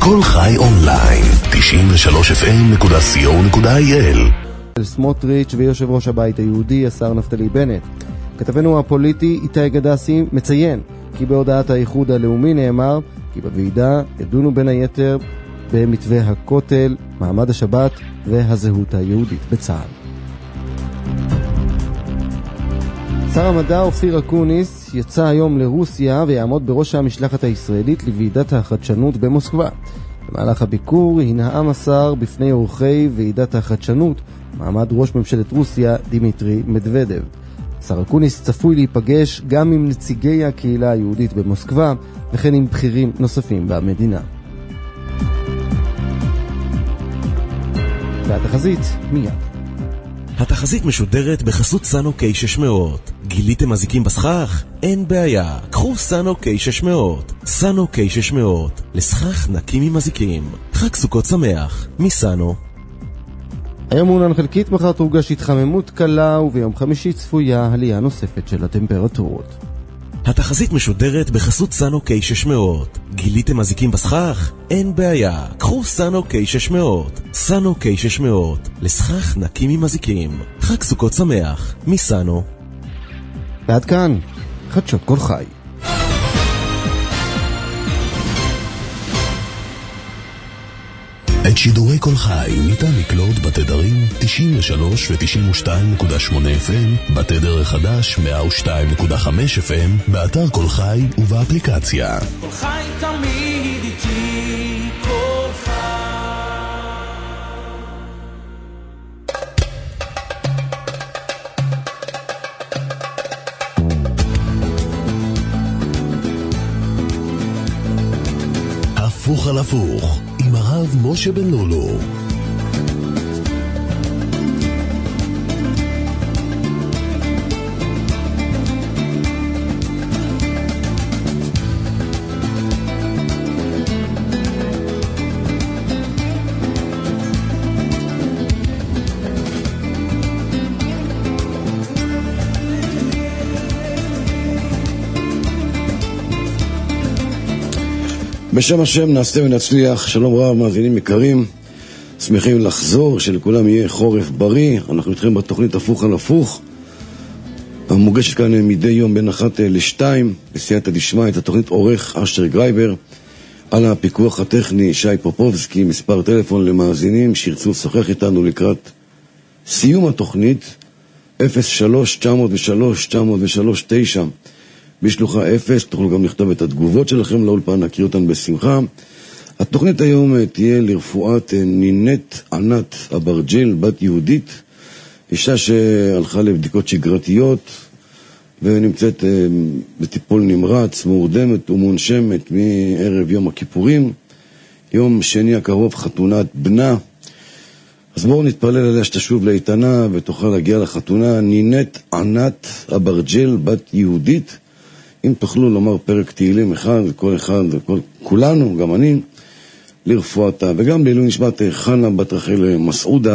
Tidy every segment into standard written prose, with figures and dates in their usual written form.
כל חי אונליין, 93fm.co.il. סמוטריץ' ויושב ראש הבית היהודי, השר נפתלי בנט. כתבנו הפוליטי איתי גדסי מציין כי בהודעת האיחוד הלאומי נאמר כי בוועידה ידונו בין היתר במתווה הכותל, מעמד השבת והזהות היהודית בצה"ל. שר המדע אופיר אקוניס יצא היום לרוסיה ויעמוד בראש המשלחת הישראלית לוועידת החדשנות במוסקבה. במהלך הביקור הנאם השר בפני אורחי ועידת החדשנות מעמד ראש ממשלת רוסיה דימיטרי מדוודב. שר אקוניס צפוי להיפגש גם עם נציגי הקהילה היהודית במוסקבה וכן עם בכירים נוספים במדינה. והתחזית מיד. התחזית משודרת בחסות סאנו K600. גיליתם מזיקים בסכך? אין בעיה, קחו סאנו K600. סאנו K600, לסכך נקי ממזיקים. חג סוכות שמח, מסאנו. היום מעונן חלקית, מחר תורגש התחממות קלה וביום חמישי צפויה עלייה נוספת של הטמפרטורות. התחזית משודרת בחסות סאנו K600. גיליתם מזיקים בסכך? אין בעיה, קחו סאנו K600. סאנו K600, לסכך נקי ממזיקים. חג סוכות שמח, מסאנו. ועד כאן, חדשות כל חי. את שידורי כל חי ניתן לקלוט בתדרים 93 ו-92.8 FM, בתדר החדש 102.5 FM, באתר כל חי ובאפליקציה. כל חי תמיד איתי, כל חי. הפוך על הפוך עם הרב משה בן לולו. בשם השם נעשה ונצליח. שלום רב מאזינים יקרים, שמחים לחזור, שלכולם יהיה חורף בריא. אנחנו איתכם בתוכנית הפוך על הפוך, המוגשת כאן מדי יום בין 1 ל-2 בסייעתא דשמיא. את התוכנית עורך אשר גרייבר, על הפיקוח הטכני שי פופובסקי. מספר טלפון למאזינים שירצו לשוחח איתנו לקראת סיום התוכנית 03-903-903-9 בשלוחה 0. תוכלו גם לכתוב את התגובות שלכם לאולפן, נקריא אותן בשמחה. התוכנית היום תהיה לרפואת נינט ענת אברג'ל, בת יהודית, אישה שהלכה לבדיקות שגרתיות ונמצאת בטיפול נמרץ, מורדמת ומונשמת מערב יום הכיפורים. יום שני הקרוב חתונת בנה, אז בואו נתפלל עליה שתשוב לאיתנה ותוכל להגיע לחתונה. נינט ענת אברג'ל, בת יהודית. אם תוכלו לומר פרק תהילים אחד, כל אחד, כולנו, גם אני, לרפואתה, וגם לעילוי נשמת חנה בת רחל מסעודה.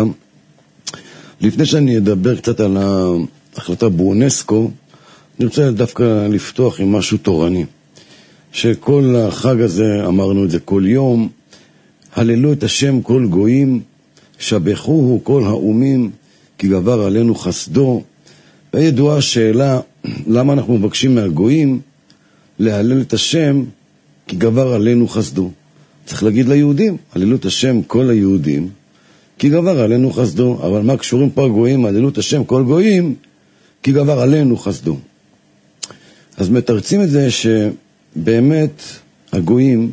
לפני שאני אדבר קצת על ההחלטה באונסקו, אני רוצה דווקא לפתוח עם משהו תורני. שכל החג הזה, אמרנו את זה כל יום, הללו את השם כל גויים, שבחוהו כל האומים, כי גבר עלינו חסדו. וידועה השאלה, למה אנחנו מבקשים מהגויים להלל את השם כי גבר עלינו חסדו? צריך להגיד ליהודים, הללו את השם כל היהודים כי גבר עלינו חסדו. אבל מה קשורים פה הגויים? הללו את השם כל גויים כי גבר עלינו חסדו. אז מתרצים את זה שבאמת הגויים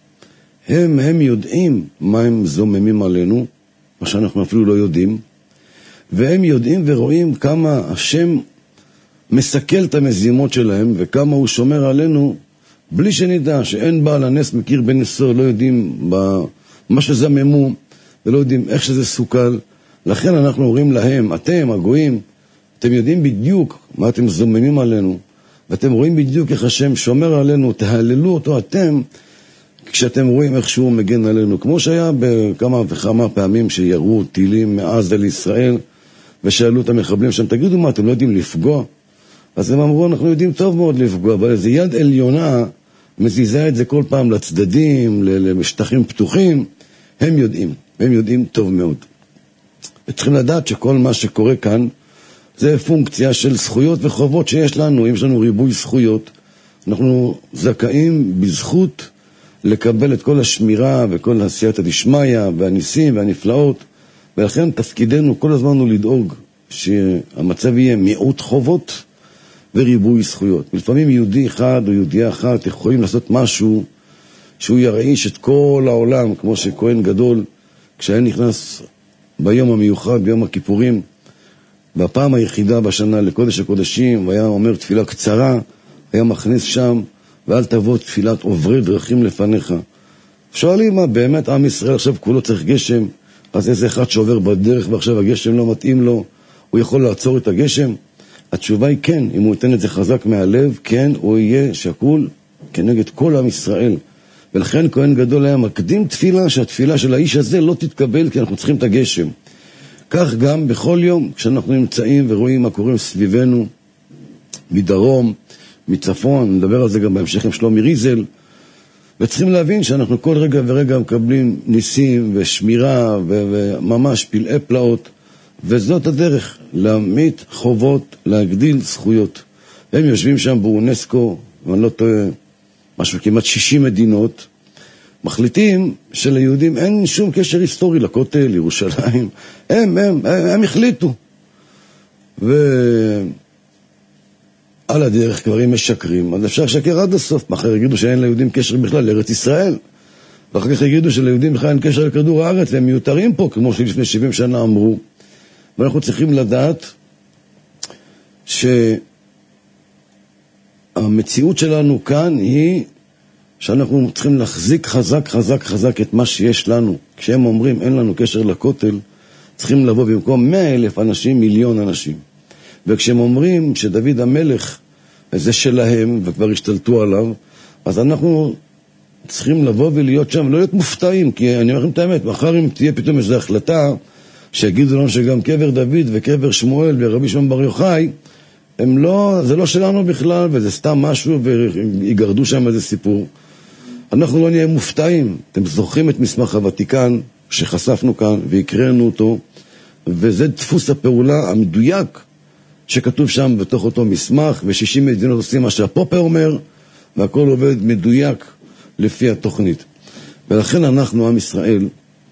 הם יודעים מה הם זוממים עלינו, מה שאנחנו אפילו לא יודעים, והם יודעים ורואים כמה השם מסכל את המזימות שלהם וכמה הוא שומר עלינו בלי שנדע. שאין בעל הנס מכיר בנסו, לא יודעים מה שזממו ולא יודעים איך שזה סוכל. לכן אנחנו אומרים להם, אתם הגויים, אתם יודעים בדיוק מה אתם זוממים עלינו ואתם רואים בדיוק איך השם שומר עלינו, תהללו אותו אתם כשאתם רואים איך שהוא מגן עלינו. כמו שהיה בכמה וכמה פעמים שירו טילים מעזה לישראל ושאלו את המחבלים שם, תגידו מה, אתם לא יודעים לפגוע? אז הם אמרו, אנחנו יודעים טוב מאוד לפגוע, אבל איזו יד עליונה מזיזה את זה כל פעם לצדדים, לשטחים פתוחים, הם יודעים טוב מאוד. וצריכים לדעת שכל מה שקורה כאן, זה פונקציה של זכויות וחובות שיש לנו. אם יש לנו ריבוי זכויות, אנחנו זכאים בזכות לקבל את כל השמירה וכל הסייעתא דשמיא והניסים והנפלאות, ולכן תפקידנו כל הזמן הוא לדאוג שהמצב יהיה מיעוט חובות וריבוי זכויות. לפעמים יהודי אחד או יהודייה אחת יכולים לעשות משהו שהוא ירעיש את כל העולם, כמו שכהן גדול, כשהיה נכנס ביום המיוחד, ביום הכיפורים, בפעם היחידה בשנה לקודש הקודשים, והיה אומר תפילה קצרה, היה מכניס שם, ואל תבוא תפילת עוברי דרכים לפניך. שואלים מה, באמת עם ישראל עכשיו כולו צריך גשם, אז איזה אחד שעובר בדרך ועכשיו הגשם לא מתאים לו, הוא יכול לעצור את הגשם? התשובה היא כן, אם הוא ייתן את זה חזק מהלב, כן, הוא יהיה שקול כנגד כל עם ישראל. ולכן כהן גדול היה מקדים תפילה, שהתפילה של האיש הזה לא תתקבל, כי אנחנו צריכים את הגשם. כך גם בכל יום, כשאנחנו נמצאים ורואים מה קורה סביבנו, מדרום, מצפון, נדבר על זה גם בהמשך עם שלומי ריזל, וצריכים להבין שאנחנו כל רגע ורגע מקבלים ניסים ושמירה וממש פלאי פלאות, וזאת הדרך, להעמיד חובות, להגדיל זכויות. הם יושבים שם באונסקו, ואני לא טועה, משהו כמעט 60 מדינות, מחליטים שליהודים אין שום קשר היסטורי לכותל, ירושלים, הם החליטו. ועל הדרך כבר הם משקרים, אז אפשר לשקר עד הסוף, מחר יגידו שאין ליהודים קשר בכלל לארץ ישראל, ואחר כך יגידו שליהודים בכלל אין קשר לכדור הארץ, והם מיותרים פה, כמו שלפני 70 שנה אמרו. ואנחנו צריכים לדעת שהמציאות שלנו כאן היא שאנחנו צריכים להחזיק חזק את מה שיש לנו. כשהם אומרים אין לנו קשר לכותל, צריכים לבוא במקום 100,000 אנשים, מיליון אנשים. וכשהם אומרים שדוד המלך זה שלהם וכבר השתלטו עליו, אז אנחנו צריכים לבוא ולהיות שם, לא להיות מופתעים, כי אני אומר לכם את האמת, מחר אם תהיה פתאום איזו החלטה שיגידו לנו שגם קבר דוד וקבר שמואל ורבי שמעון בר יוחאי, זה לא שלנו בכלל, וזה סתם משהו ויגרדו שם איזה סיפור. אנחנו לא נהיה מופתעים. אתם זוכרים את מסמך הוותיקן שחשפנו כאן והקראנו אותו, וזה דפוס הפעולה המדויק שכתוב שם בתוך אותו מסמך, ו60 מדינות עושים מה שהפופר אומר, והכל עובד מדויק לפי התוכנית. ולכן אנחנו, עם ישראל,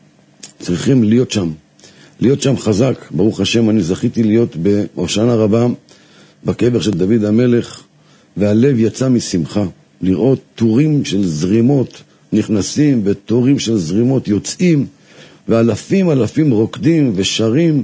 צריכים להיות שם חזק. ברוך השם, אני זכיתי להיות בהושענא רבה, בקבר של דוד המלך, והלב יצא משמחה, לראות תורים של זרימות נכנסים, ותורים של זרימות יוצאים, ואלפים רוקדים ושרים,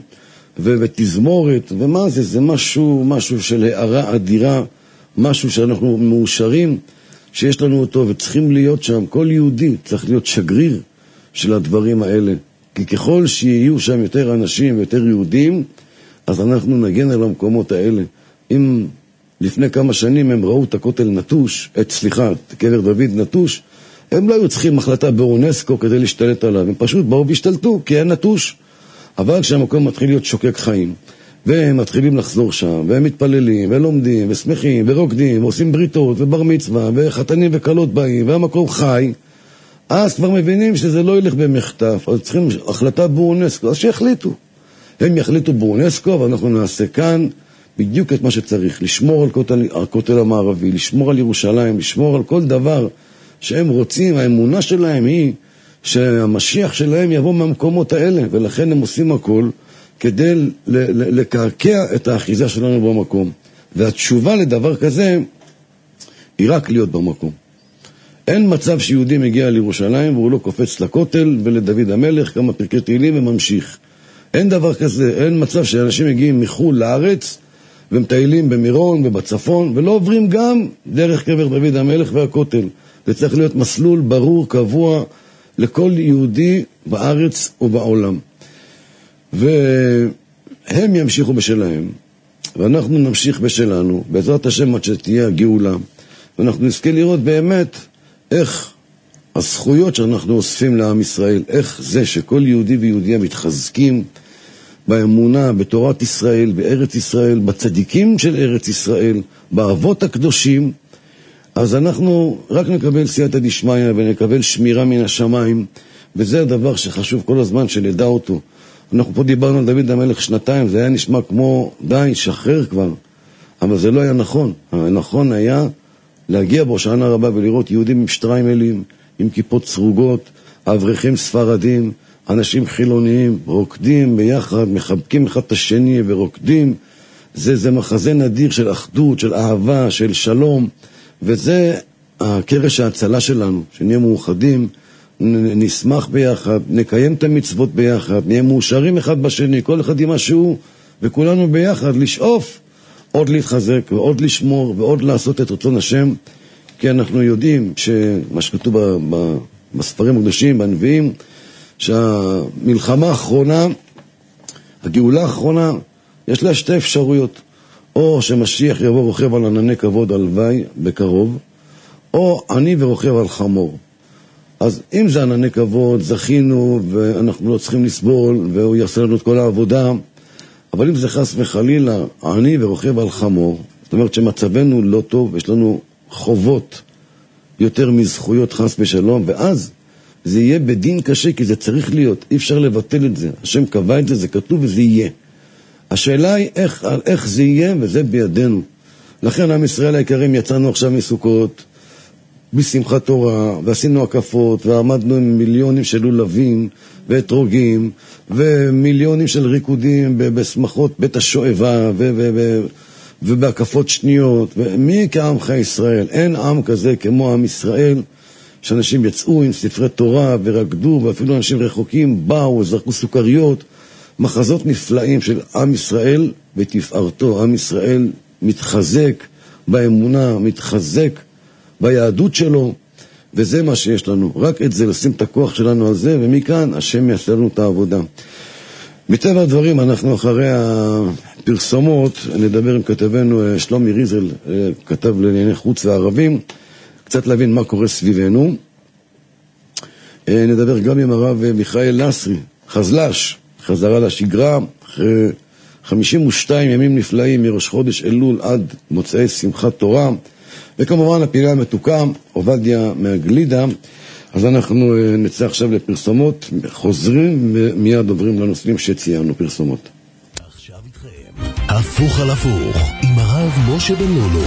ותזמורת, ומה זה? זה משהו של הערה אדירה, משהו שאנחנו מאושרים שיש לנו אותו, וצריכים להיות שם, כל יהודי צריך להיות שגריר של הדברים האלה, כי ככל שיהיו שם יותר אנשים ויותר יהודים, אז אנחנו נגן על המקומות האלה. אם לפני כמה שנים הם ראו את הכותל נטוש, את קבר דוד נטוש, הם לא היו צריכים החלטה באונסקו כדי להשתלט עליו, הם פשוט באו והשתלטו, כי היה נטוש. אבל כשהמקום מתחיל להיות שוקק חיים, והם מתחילים לחזור שם, והם מתפללים, ולומדים, ושמחים, ורוקדים, ועושים בריתות, ובר מצווה, וחתנים וקלות באים, והמקום חי, אז כבר מבינים שזה לא ילך במחטף, אז צריכים החלטה באונסקו, אז שיחליטו. הם יחליטו באונסקו, ואנחנו נעשה כאן בדיוק את מה שצריך, לשמור על הכותל המערבי, לשמור על ירושלים, לשמור על כל דבר שהם רוצים. האמונה שלהם היא שהמשיח שלהם יבוא מהמקומות האלה, ולכן הם עושים הכל כדי לקעקע את האחיזה שלנו במקום. והתשובה לדבר כזה היא רק להיות במקום. אין מצב שיהודי מגיע לירושלים והוא לא קופץ לכותל ולדוד המלך כמה פרקי תהילים וממשיך. אין דבר כזה, אין מצב שאנשים מגיעים מחול לארץ ומטיילים במירון ובצפון ולא עוברים גם דרך קבר דוד המלך והכותל. זה צריך להיות מסלול ברור, קבוע לכל יהודי בארץ ובעולם. והם ימשיכו בשלהם ואנחנו נמשיך בשלנו, בעזרת השם עד שתהיה הגאולה, ואנחנו נזכה לראות באמת איך הזכויות שאנחנו אוספים לעם ישראל, איך זה שכל יהודי ויהודיה מתחזקים באמונה, בתורת ישראל, בארץ ישראל, בצדיקים של ארץ ישראל, באבות הקדושים, אז אנחנו רק נקבל סייעתא דשמיא ונקבל שמירה מן השמיים, וזה הדבר שחשוב כל הזמן שנדע אותו. אנחנו פה דיברנו על דוד המלך 2 זה היה נשמע כמו די, שחרר כבר, אבל זה לא היה נכון. הנכון היה להגיע בהושענא רבה ולראות יהודים עם שטריימלים, עם כיפות סרוגות, אברכים ספרדים, אנשים חילוניים, רוקדים ביחד, מחבקים אחד את השני ורוקדים. זה מחזה נדיר של אחדות, של אהבה, של שלום, וזה הקרש ההצלה שלנו, שנהיה מאוחדים, נשמח ביחד, נקיים את המצוות ביחד, נהיה מאושרים אחד בשני, כל אחד עם משהו, וכולנו ביחד לשאוף עוד להתחזק ועוד לשמור ועוד לעשות את רצון השם, כי אנחנו יודעים שמה שכתוב בספרים הקדושים, בנביאים, שהמלחמה האחרונה, הגאולה האחרונה, יש לה שתי אפשרויות, או שמשיח יבוא רוכב על ענני כבוד הלוואי בקרוב, או אני ורוכב על חמור. אז אם זה ענני כבוד, זכינו ואנחנו לא צריכים לסבול והוא יעשה לנו את כל העבודה, אבל אם זה חס וחלילה אני ורוכב על חמור, זאת אומרת שמצבנו לא טוב, יש לנו חובות יותר מזכויות חס ושלום, ואז זה יהיה בדין קשה, כי זה צריך להיות, אי אפשר לבטל את זה, השם קבע את זה, זה כתוב וזה יהיה. השאלה היא איך זה יהיה, וזה בידינו. לכן עם ישראל היקרים, יצאנו עכשיו מסוכות בשמחת תורה, ועשינו הקפות, ועמדנו עם מיליונים של לולבים ואתרוגים, ומיליונים של ריקודים בשמחות בית השואבה, ובהקפות שניות. ומי כעמך ישראל? אין עם כזה כמו עם ישראל, שאנשים יצאו עם ספרי תורה ורקדו, ואפילו אנשים רחוקים באו וזרקו סוכריות. מחזות נפלאים של עם ישראל בתפארתו. עם ישראל מתחזק באמונה, מתחזק ביהדות שלו, וזה מה שיש לנו. רק את זה, לשים את הכוח שלנו על זה, ומכאן השם יעשה לנו את העבודה. מטבע הדברים, אנחנו אחרי הפרסומות נדבר עם כתבנו שלומי ריזל, כתב לענייני חוץ וערבים, קצת להבין מה קורה סביבנו. נדבר גם עם הרב מיכאל נסרי, חזל"ש, חזרה לשגרה, אחרי 52 ימים נפלאים מראש חודש אלול עד מוצאי שמחת תורה, וכמובן הפינה המתוקה, עובדיה מהגלידה. אז אנחנו נצא עכשיו לפרסומות, חוזרים ומיד עוברים לנושאים שציינו פרסומות. עכשיו איתכם, הפוך על הפוך, עם הרב משה בן לולו.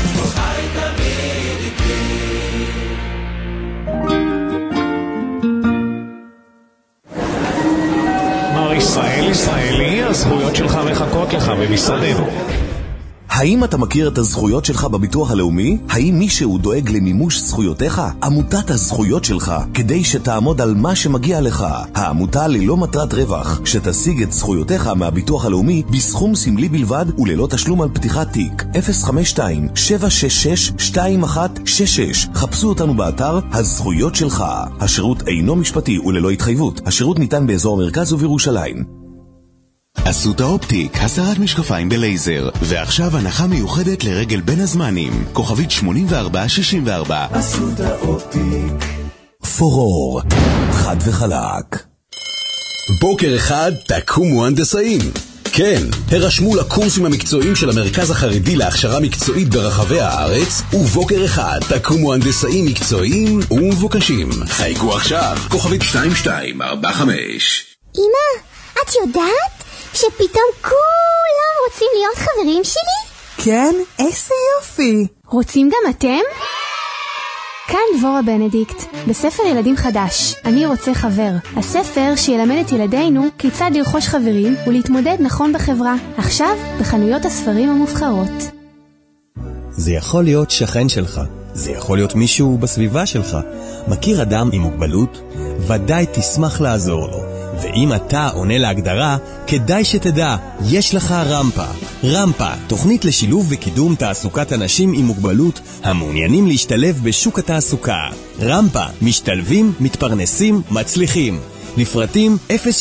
מר ישראלי, הזכויות שלך מחכות לך במשרדנו. האם אתה מכיר את הזכויות שלך בביטוח הלאומי? האם מישהו דואג למימוש זכויותיך? עמותת הזכויות שלך, כדי שתעמוד על מה שמגיע לך. העמותה ללא מטרת רווח, שתשיג את זכויותיך מהביטוח הלאומי בסכום סמלי בלבד וללא תשלום על פתיחת תיק. 052-766-2166. חפשו אותנו באתר הזכויות שלך. השירות אינו משפטי וללא התחייבות. השירות ניתן באזור מרכז ובירושלים. אסותא אופטיק, הסרת משקפיים בלייזר, ועכשיו הנחה מיוחדת לרגל בין הזמנים, כוכבית 8464. אסותא אופטיק. פורור, חד וחלק. בוקר אחד תקומו הנדסאים. כן, הרשמו לקורסים המקצועיים של המרכז החרדי להכשרה מקצועית ברחבי הארץ, ובוקר אחד תקומו הנדסאים מקצועיים ומבוקשים. חייגו עכשיו, כוכבית 2245. אמא, את יודעת שפתאום כולם רוצים להיות חברים שלי? כן, איזה יופי. רוצים גם אתם? כאן דבורה בנדיקט, בספר ילדים חדש, אני רוצה חבר. הספר שילמד את ילדינו כיצד לרכוש חברים ולהתמודד נכון בחברה. עכשיו בחנויות הספרים המובחרות. זה יכול להיות שכן שלך, זה יכול להיות מישהו בסביבה שלך. מכיר אדם עם מוגבלות? ודאי תשמח לעזור לו. ואם אתה עונה להגדרה, כדאי שתדע, יש לך רמפה. רמפה, תוכנית לשילוב וקידום תעסוקת אנשים עם מוגבלות המעוניינים להשתלב בשוק התעסוקה. רמפה, משתלבים, מתפרנסים, מצליחים. לפרטים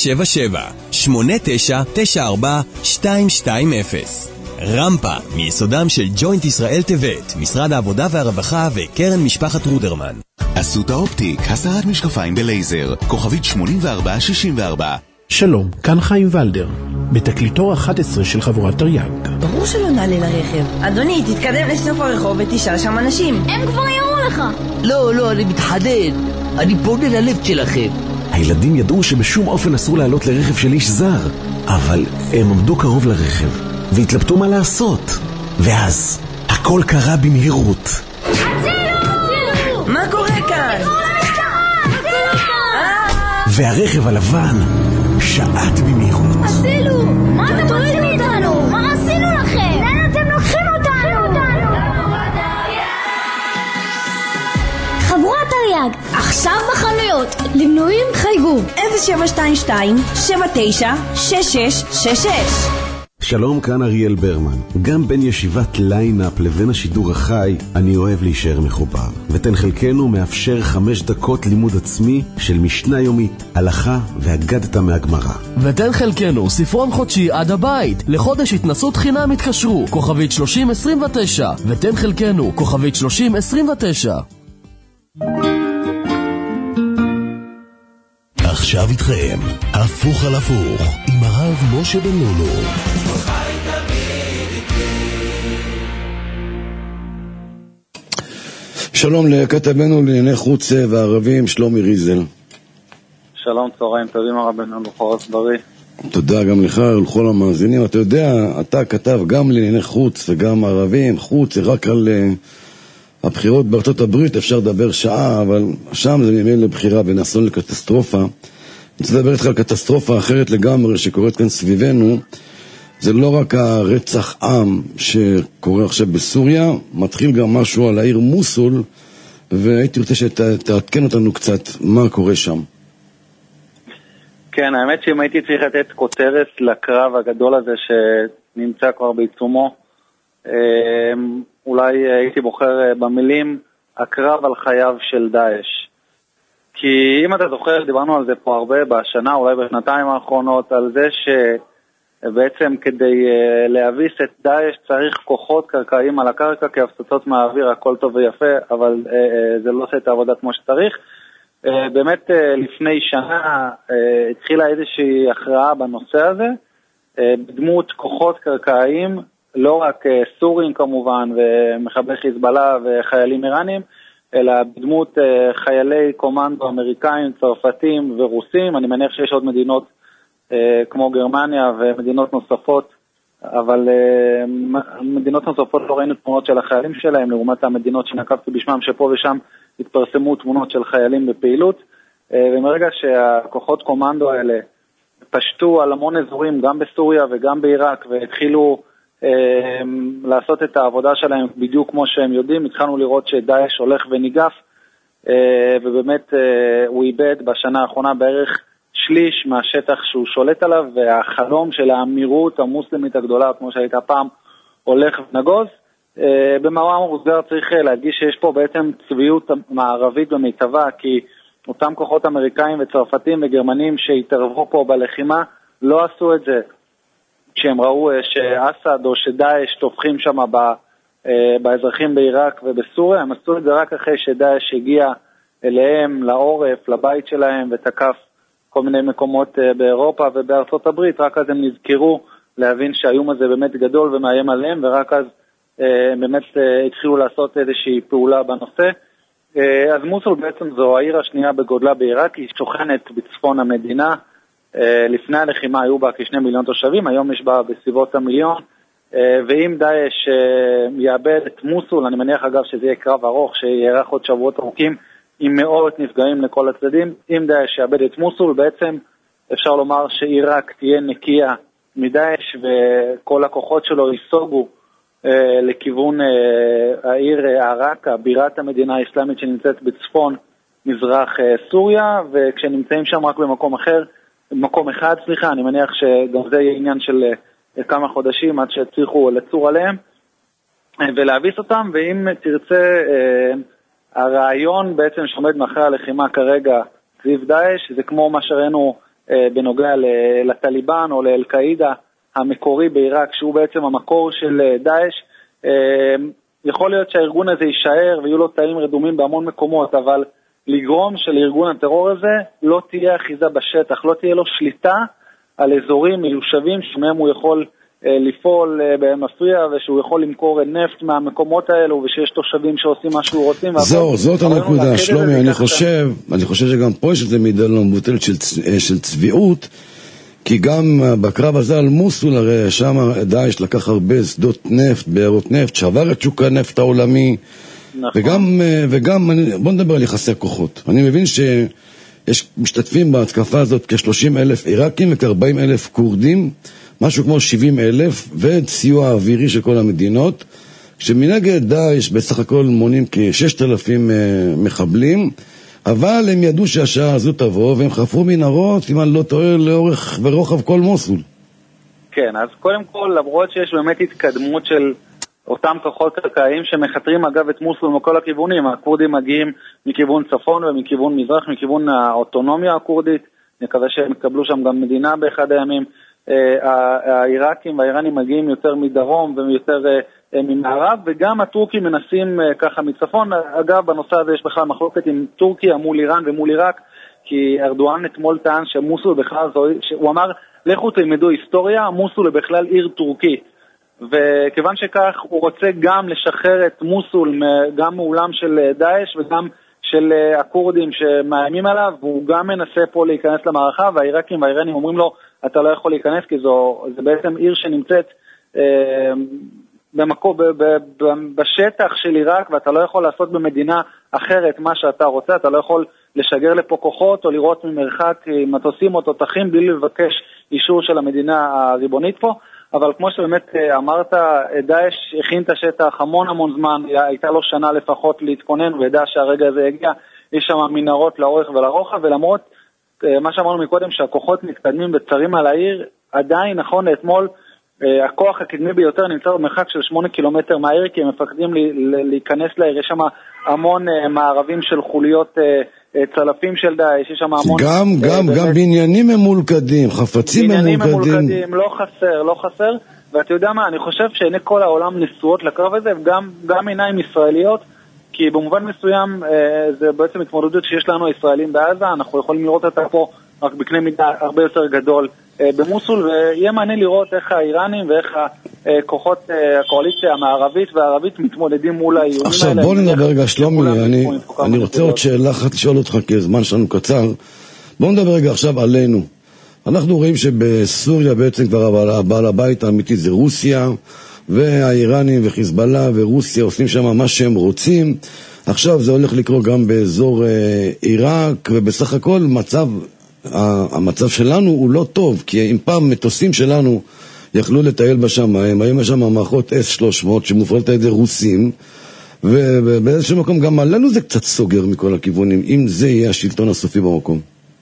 077-8994-220. רמפה, מיסודם של ג'וינט ישראל טבת, משרד העבודה והרווחה וקרן משפחת רודרמן. אסותא אופטיק, הסרת משקפיים בלייזר, כוכבית 8464. שלום, כאן חיים ולדר, בתקליטור 11 של חבורת תרי"ג. ברור שלא נעלה לרכב. אדוני, תתקדם לסוף הרחוב ותשאל שם אנשים. הם כבר יראו לך. לא, אני מתחדד. אני פונה ללב שלכם. הילדים ידעו שבשום אופן אסור לעלות לרכב של איש זר, אבל הם עמדו קרוב לרכב והתלבטו מה לעשות. ואז הכל קרה במהירות. הצילו! מה קורה כאן? והרכב הלבן שעט במהירות. הצילו! מה אתם עושים איתנו? מה עשינו לכם? לאן אתם לוקחים אותנו? חבורת תרי"ג, עכשיו בחנויות. למנויים חייגו 0722-796666. שלום, כאן אריאל ברמן. גם בין ישיבת ליינאפ לבין השידור החי, אני אוהב להישאר מחובר. ותן חלקנו מאפשר 5 דקות לימוד עצמי של משנה יומית, הלכה והגדת מהגמרא. ותן חלקנו ספרון חודשי עד הבית. לחודש התנסות חינם התקשרו, כוכבית 3029. ותן חלקנו, כוכבית 3029. עכשיו איתכם, הפוך על הפוך, עם הרב משה בן לולו. שלום לכתבנו לענייני חוץ וערבים, שלומי ריזל. שלום, צהריים טובים הרב בן לולו, חורף בריא. תודה גם לך ולכל המאזינים. אתה יודע, אתה כתב גם לענייני חוץ וגם ערבים, חוץ, רק על הבחירות בארצות הברית אפשר לדבר שעה, אבל שם זה ממילא לבחירה בין אסון לקטסטרופה. אני רוצה לדבר איתך על קטסטרופה אחרת לגמרי שקורית כאן סביבנו. זה לא רק הרצח עם שקורה עכשיו בסוריה, מתחיל גם משהו על העיר מוסול, והייתי רוצה שתעדכן אותנו קצת מה קורה שם. כן, האמת שאם הייתי צריך לתת כותרת לקרב הגדול הזה שנמצא כבר בעיצומו, אולי הייתי בוחר במילים הקרב על חייו של דאעש. כי אם אתה זוכר, דיברנו על זה פה הרבה בשנה, אולי בשנתיים האחרונות, על זה שבעצם כדי להביס את דאעש צריך כוחות קרקעיים על הקרקע, כי הפצצות מהאוויר הכל טוב ויפה, אבל זה לא עושה את העבודה כמו שצריך. באמת לפני שנה התחילה איזושהי הכרעה בנושא הזה, בדמות כוחות קרקעיים, לא רק סורים כמובן ומחבלי חיזבאללה וחיילים איראנים, אלא בדמות חיילי קומנדו אמריקאים, צרפתים ורוסים. אני מניח שיש עוד מדינות כמו גרמניה ומדינות נוספות, אבל מדינות נוספות לא ראינו תמונות של החיילים שלהם, לעומת המדינות שנקבתי בשמם שפה ושם התפרסמו תמונות של חיילים בפעילות. ומרגע שהכוחות קומנדו האלה פשטו על המון אזורים, גם בסוריה וגם בעיראק, והתחילו לעשות את העבודה שלהם בדיוק כמו שהם יודעים, התחלנו לראות שדאעש הולך וניגף, ובאמת הוא איבד בשנה האחרונה בערך שליש מהשטח שהוא שולט עליו, והחלום של האמירות המוסלמית הגדולה, כמו שהייתה פעם, הולך ונגוז. במאמר מוסגר צריך להדגיש שיש פה בעצם צביעות מערבית במיטבה, כי אותם כוחות אמריקאים וצרפתים וגרמנים שהתערבו פה בלחימה לא עשו את זה כשהם ראו שאסד או שדאעש תופחים שם באזרחים בעיראק ובסוריה. הם עשו את זה רק אחרי שדאעש הגיע אליהם, לעורף, לבית שלהם, ותקף כל מיני מקומות באירופה ובארצות הברית. רק אז הם נזכרו להבין שהאיום הזה באמת גדול ומאיים עליהם, ורק אז באמת התחילו לעשות איזושהי פעולה בנושא. אז מוסול בעצם זו העיר השנייה בגודלה בעיראק, היא שוכנת בצפון המדינה. לפני הלחימה היו בה כ2 מיליון תושבים, היום יש בה בסביבות 1 מיליון, ואם דאעש יאבד את מוסול, אני מניח אגב שזה יהיה קרב ארוך שיארך עוד שבועות ארוכים עם מאות נפגעים לכל הצדדים. אם דאעש יאבד את מוסול, בעצם אפשר לומר שעיראק תהיה נקייה מדאעש, וכל הכוחות שלו ייסוגו לכיוון העיר עראק, בירת המדינה האסלאמית שנמצאת בצפון מזרח סוריה, וכשנמצאים שם רק במקום אחד, אני מניח שגם זה יהיה עניין של כמה חודשים עד שצריכו לצור עליהם ולהביס אותם. ואם תרצה, הרעיון בעצם שעומד מאחורי הלחימה כרגע סביב דאעש, זה כמו מה שראינו בנוגע לטליבן או לאל-קאידה המקורי בעיראק, שהוא בעצם המקור של דאעש. יכול להיות שהארגון הזה יישאר ויהיו לו תאים רדומים בהמון מקומות, אבל לגרום שלארגון הטרור הזה לא תהיה אחיזה בשטח, לא תהיה לו שליטה על אזורים מיושבים שמהם הוא יכול לפעול במפריע, ושהוא יכול למכור נפט מהמקומות האלו, ושיש תושבים שעושים מה שהוא רוצים. זאת הנקודה, שלומי, אני חושב שגם פה יש איזה מידה לא מבוטלת של צביעות, כי גם בקרב הזה על מוסול, הרי שם דאעש לקח הרבה שדות נפט, בארות נפט, שבר את שוק הנפט העולמי, וגם בוא נדבר על יחסי הכוחות. אני מבין שיש משתתפים בהתקפה הזאת כ-30,000 עיראקים וכ-40,000 קורדים, משהו כמו 70,000, וסיוע אווירי של כל המדינות, כשמנגד דאעש בסך הכל מונים כ-6,000 מחבלים, אבל הם ידעו שהשעה הזו תבוא, והם חפרו מנהרות, אם אני לא טועה, לאורך ורוחב כל מוסול. כן, אז קודם כל, למרות שיש באמת התקדמות של אותם כוחות קרקעיים שמחתרים אגב את מוסול מכל הכיוונים, הקורדים מגיעים מכיוון צפון ומכיוון מזרח, מכיוון האוטונומיה הקורדית, נקווה שהם יקבלו שם גם מדינה באחד הימים, העיראקים והאיראנים מגיעים יותר מדרום ויותר ממערב, וגם הטורקים מנסים ככה מצפון. אגב, בנושא הזה יש בכלל מחלוקת עם טורקיה מול איראן ומול עיראק, כי ארדואן אתמול טען שמוסול בכלל, הוא אמר, לכו תלמדו היסטוריה, מוסול היא בכלל עיר טורקית, וכיוון שכך הוא רוצה גם לשחרר את מוסול גם מעולם של דאעש וגם של הקורדים שמאיימים עליו, והוא גם מנסה פה להיכנס למערכה, והעיראקים והאיראנים אומרים לו, אתה לא יכול להיכנס, כי זה בעצם עיר שנמצאת בשטח של עיראק, ואתה לא יכול לעשות במדינה אחרת מה שאתה רוצה, אתה לא יכול לשגר לפה כוחות או לראות ממרחק מטוסים או תותחים בלי לבקש אישור של המדינה הריבונית פה. אבל כמו שבאמת אמרת, דאעש הכין את השטח המון זמן, הייתה לו שנה לפחות להתכונן, וידע שהרגע הזה יגיע, יש שם מנהרות לאורך ולרוחב, ולמרות מה שאמרנו מקודם שהכוחות מתקדמים בצרים על העיר, עדיין נכון לאתמול, הכוח הקדמי ביותר נמצא במרחק של 8 קילומטר מהעיר, כי הם מפחדים להיכנס לעיר, יש שם המון מערבים של חוליות צלפים של דאעש, יש שם המון... גם בניינים ממולכדים, חפצים ממולכדים. בניינים ממולכדים, לא חסר, ואתה יודע מה, אני חושב שעיני כל העולם נשואות לקרב הזה, גם עיניים ישראליות, כי במובן מסוים זה בעצם התמודדות שיש לנו ישראלים בעזה, אנחנו יכולים לראות אותה פה רק בקנה מידה הרבה יותר גדול במוסול, ויהיה מעניין לראות איך האיראנים ואיך הכוחות הקואליציה המערבית והערבית מתמודדים מול האיומים האלה. עכשיו בוא נדבר רגע, שלומי, אני רוצה עוד שאלה אחת לשאול אותך, כי הזמן שלנו קצר. בוא נדבר רגע עכשיו עלינו. אנחנו רואים שבסוריה בעצם כבר הבעל הבית האמיתי זה רוסיה, והאיראנים וחיזבאללה ורוסיה עושים שם מה שהם רוצים. עכשיו זה הולך לקרות גם באזור עיראק, ובסך הכל המצב שלנו הוא לא טוב, כי אם פעם מטוסים שלנו יכלו לטייל בשמיים, היום יש שם מערכות S-300 שמופעלות על ידי רוסים, ובאיזשהו מקום גם עלינו זה קצת סוגר מכל הכיוונים, אם זה יהיה השלטון הסופי במקום.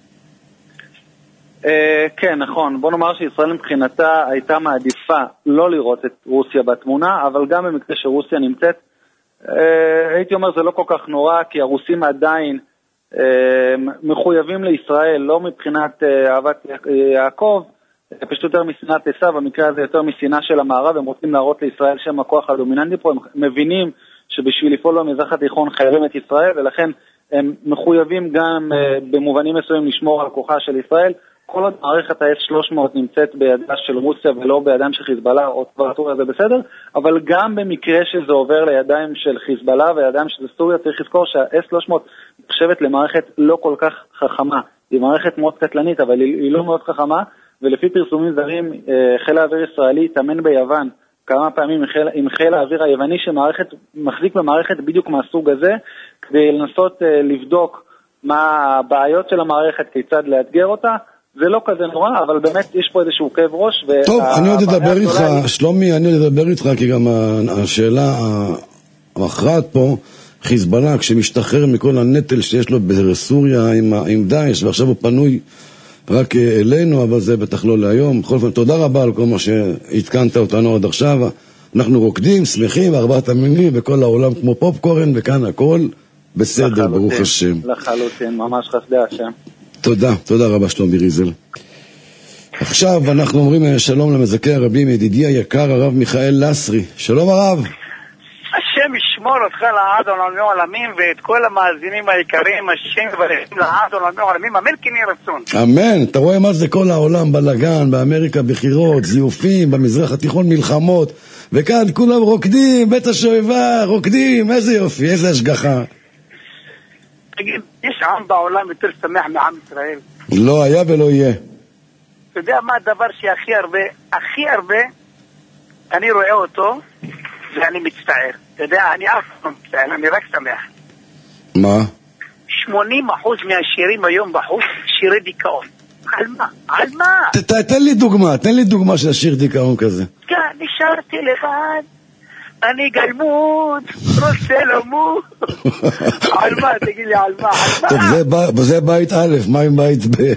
כן, נכון. בוא נאמר שישראל מבחינתה הייתה מעדיפה לא לראות את רוסיה בתמונה, אבל גם במקרה שרוסיה נמצאת, הייתי אומר זה לא כל כך נורא, כי הרוסים עדיין מחויבים לישראל, לא מבחינת אהבת יעקב, פשוט יותר משנאת עשיו, במקרה הזה יותר משנאה של המערב, הם רוצים להראות לישראל שהם הכוח הדומיננטי פה, הם מבינים שבשביל לפעול במזרח התיכון חייבים את ישראל, ולכן הם מחויבים גם במובנים מסוים לשמור על כוחה של ישראל. כל עוד מערכת ה-S-300 נמצאת בידה של רוסיה ולא בידיים של חיזבאללה או טברטוריה, זה בסדר, אבל גם במקרה שזה עובר לידיים של חיזבאללה וידיים של סוריה, צריך לזכור שה-S-300 נחשבת למערכת לא כל כך חכמה. היא מערכת מאוד קטלנית, אבל היא לא מאוד חכמה, ולפי פרסומים זרים, חיל האוויר ישראלי התאמן ביוון כמה פעמים עם חיל האוויר היווני שמחזיק במערכת בדיוק מהסוג הזה, כדי לנסות לבדוק מה הבעיות של המערכת, כיצד לאתגר אותה. זה לא כזה נורא, אבל באמת יש פה איזשהו כאב ראש. טוב, אני עוד אדבר איתך, שלומי, אני עוד אדבר איתך, כי גם השאלה המכרעת פה, חיזבאללה, כשמשתחרר מכל הנטל שיש לו בסוריה עם דאעש, ועכשיו הוא פנוי רק אלינו, אבל זה בטח לא להיום. בכל אופן, תודה רבה על כל מה שהתקנת אותנו עד עכשיו. אנחנו רוקדים, שמחים, ארבעת המינים, וכל העולם כמו פופקורן, וכאן הכל בסדר, ברוך השם. לחלוטין, ממש חסדי השם. תודה רבה שלומי ריזל. עכשיו אנחנו אומרים שלום למזכה הרבים, ידידי היקר הרב מיכאל לסרי. שלום הרב. השם ישמור ישמור אותך לעד עולמי עולמים, ואת כל המאזינים היקרים, השם יברך לעד עולמי עולמים, אמן כן יהי רצון. אמן. אתה רואה מה זה כל העולם, בלגן, באמריקה בחירות, זיופים, במזרח התיכון מלחמות, וכאן כולם רוקדים, בית השואבה, רוקדים, איזה יופי, איזה השגחה. תגיד, יש עם בעולם יותר שמח מעם ישראל? לא היה ולא יהיה. אתה יודע מה הדבר הכי הרבה, אני רואה אותו, ואני מצטער. אתה יודע, אני אף לא מצטער, אני רק שמח. מה? 80% מהשירים היום בחוץ, שירי דיכאון. על מה? על מה? תן לי דוגמה של שיר דיכאון כזה. כן, נשארתי לבד, אני גלמוד, רוצה למות. על מה? תגיד לי, על מה? טוב, זה בית א', מה עם בית ב'?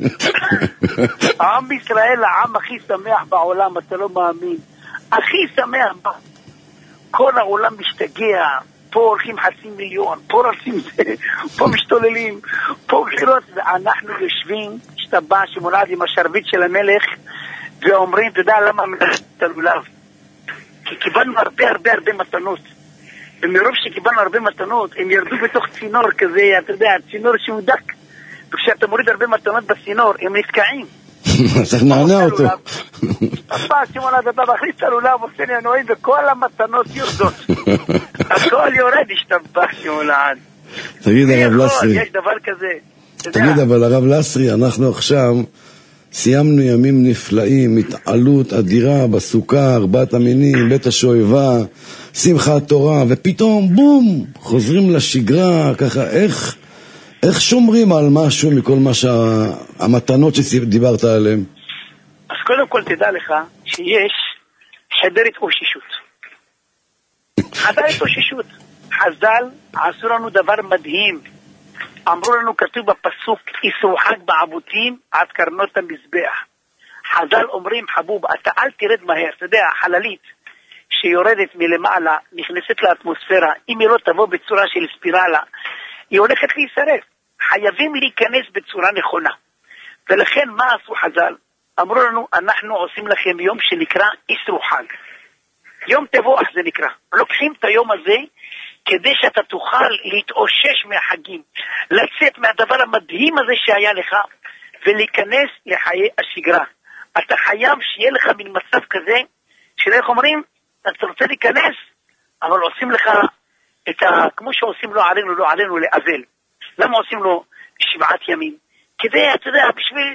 עם ישראל, העם הכי שמח בעולם, אתה לא מאמין. הכי שמח. כל העולם משתגע, פה הולכים 500,000, פה הולכים זה, פה משתוללים, פה בחירות, ואנחנו יושבים, שתבא שמולד עם השרביט של המלך, ואומרים, אתה יודע למה מלכת הלולב? כי קיבלנו הרבה מתנות, ומרוב שקיבלנו הרבה מתנות, הם ירדו בתוך צינור כזה, אתה יודע, צינור שהוא דק, וכשאתה מוריד הרבה מתנות בסינור, הם נתקעים. צריך נענה אותו. הפעם שמולד אתה מכניס את הלולב, עושה לי הנועים, וכל המתנות יורדות. הכל יורד, השתבח שמולד. תגיד הרב לסרי. יש דבר כזה. תגיד אבל הרב לסרי, אנחנו עכשיו סיימנו ימים נפלאים, התעלות אדירה בסוכה, 4 המינים, בית השואבה, שמחת תורה, ופתאום בום, חוזרים לשגרה, ככה איך שומרים על משהו מכל מה המתנות שדיברת עליהן? אז קודם כל תדע לך שיש חדר התאוששות. חדר התאוששות. חז"ל עשו לנו דבר מדהים. אמרו לנו, כתוב בפסוק, איסרו חג בעבותים עד קרנות המזבח. חז"ל אומרים, חבוב, אתה אל תרד מהר. אתה יודע, החללית שיורדת מלמעלה, נכנסת לאטמוספירה, אם היא לא תבוא בצורה של ספירלה, היא הולכת להישרף. חייבים להיכנס בצורה נכונה. ולכן מה עשו חז"ל? אמרו לנו, אנחנו עושים לכם יום שנקרא איסרו חג. יום תבוח זה נקרא. לוקחים את היום הזה כדי שאתה תוכל להתאושש מהחגים, לצאת מהדבר המדהים הזה שהיה לך, ולהיכנס לחיי השגרה. אתה חייב שיהיה לך מן מצב כזה, שאיך אומרים, אתה רוצה להיכנס, אבל עושים לך כמו שעושים לו עלינו לאבל. למה עושים לו 7 ימים? כדי, אתה יודע, בשביל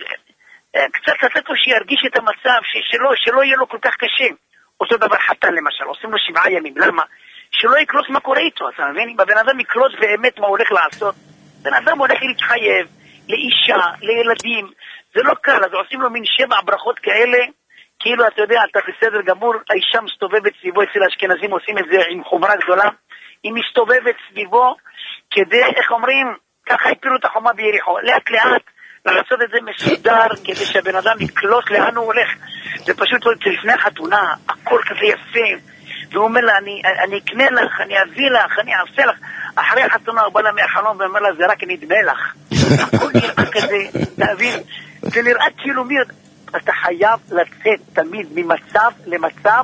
קצת לתת לו שירגיש את המצב, שלא יהיה לו כל כך קשה. אותו דבר חתן למשל, עושים לו 7 ימים. למה? שלא יקלוט מה קורה איתו. אתה מבין? אם הבן אדם יקלוט באמת מה הולך לעשות, בן אדם הולך להתחייב לאישה, לילדים, זה לא קל. אז עושים לו מין 7 ברכות כאלה, כאילו אתה יודע, אתה בסדר גמור, האישה מסתובבת סביבו, אצל האשכנזים עושים את זה עם חומרה גדולה, היא מסתובבת סביבו, כדי, איך אומרים, ככה הפילו את החומה ביריחו, לאט לאט, לעשות את זה מסודר, כדי שהבן אדם יקלוט לאן הוא הולך. זה פשוט לפני החתונה, הכל כזה יפה, והוא אומר לה, אני אקנה לך, אני אביא לך, אני אעשה לך. אחרי החתונה הוא בא לה מהחלום ואומר לה, זה רק נדמה לך. הכל נראה כזה, תבין, זה נראה כאילו מי... אתה חייב לצאת תמיד ממצב למצב,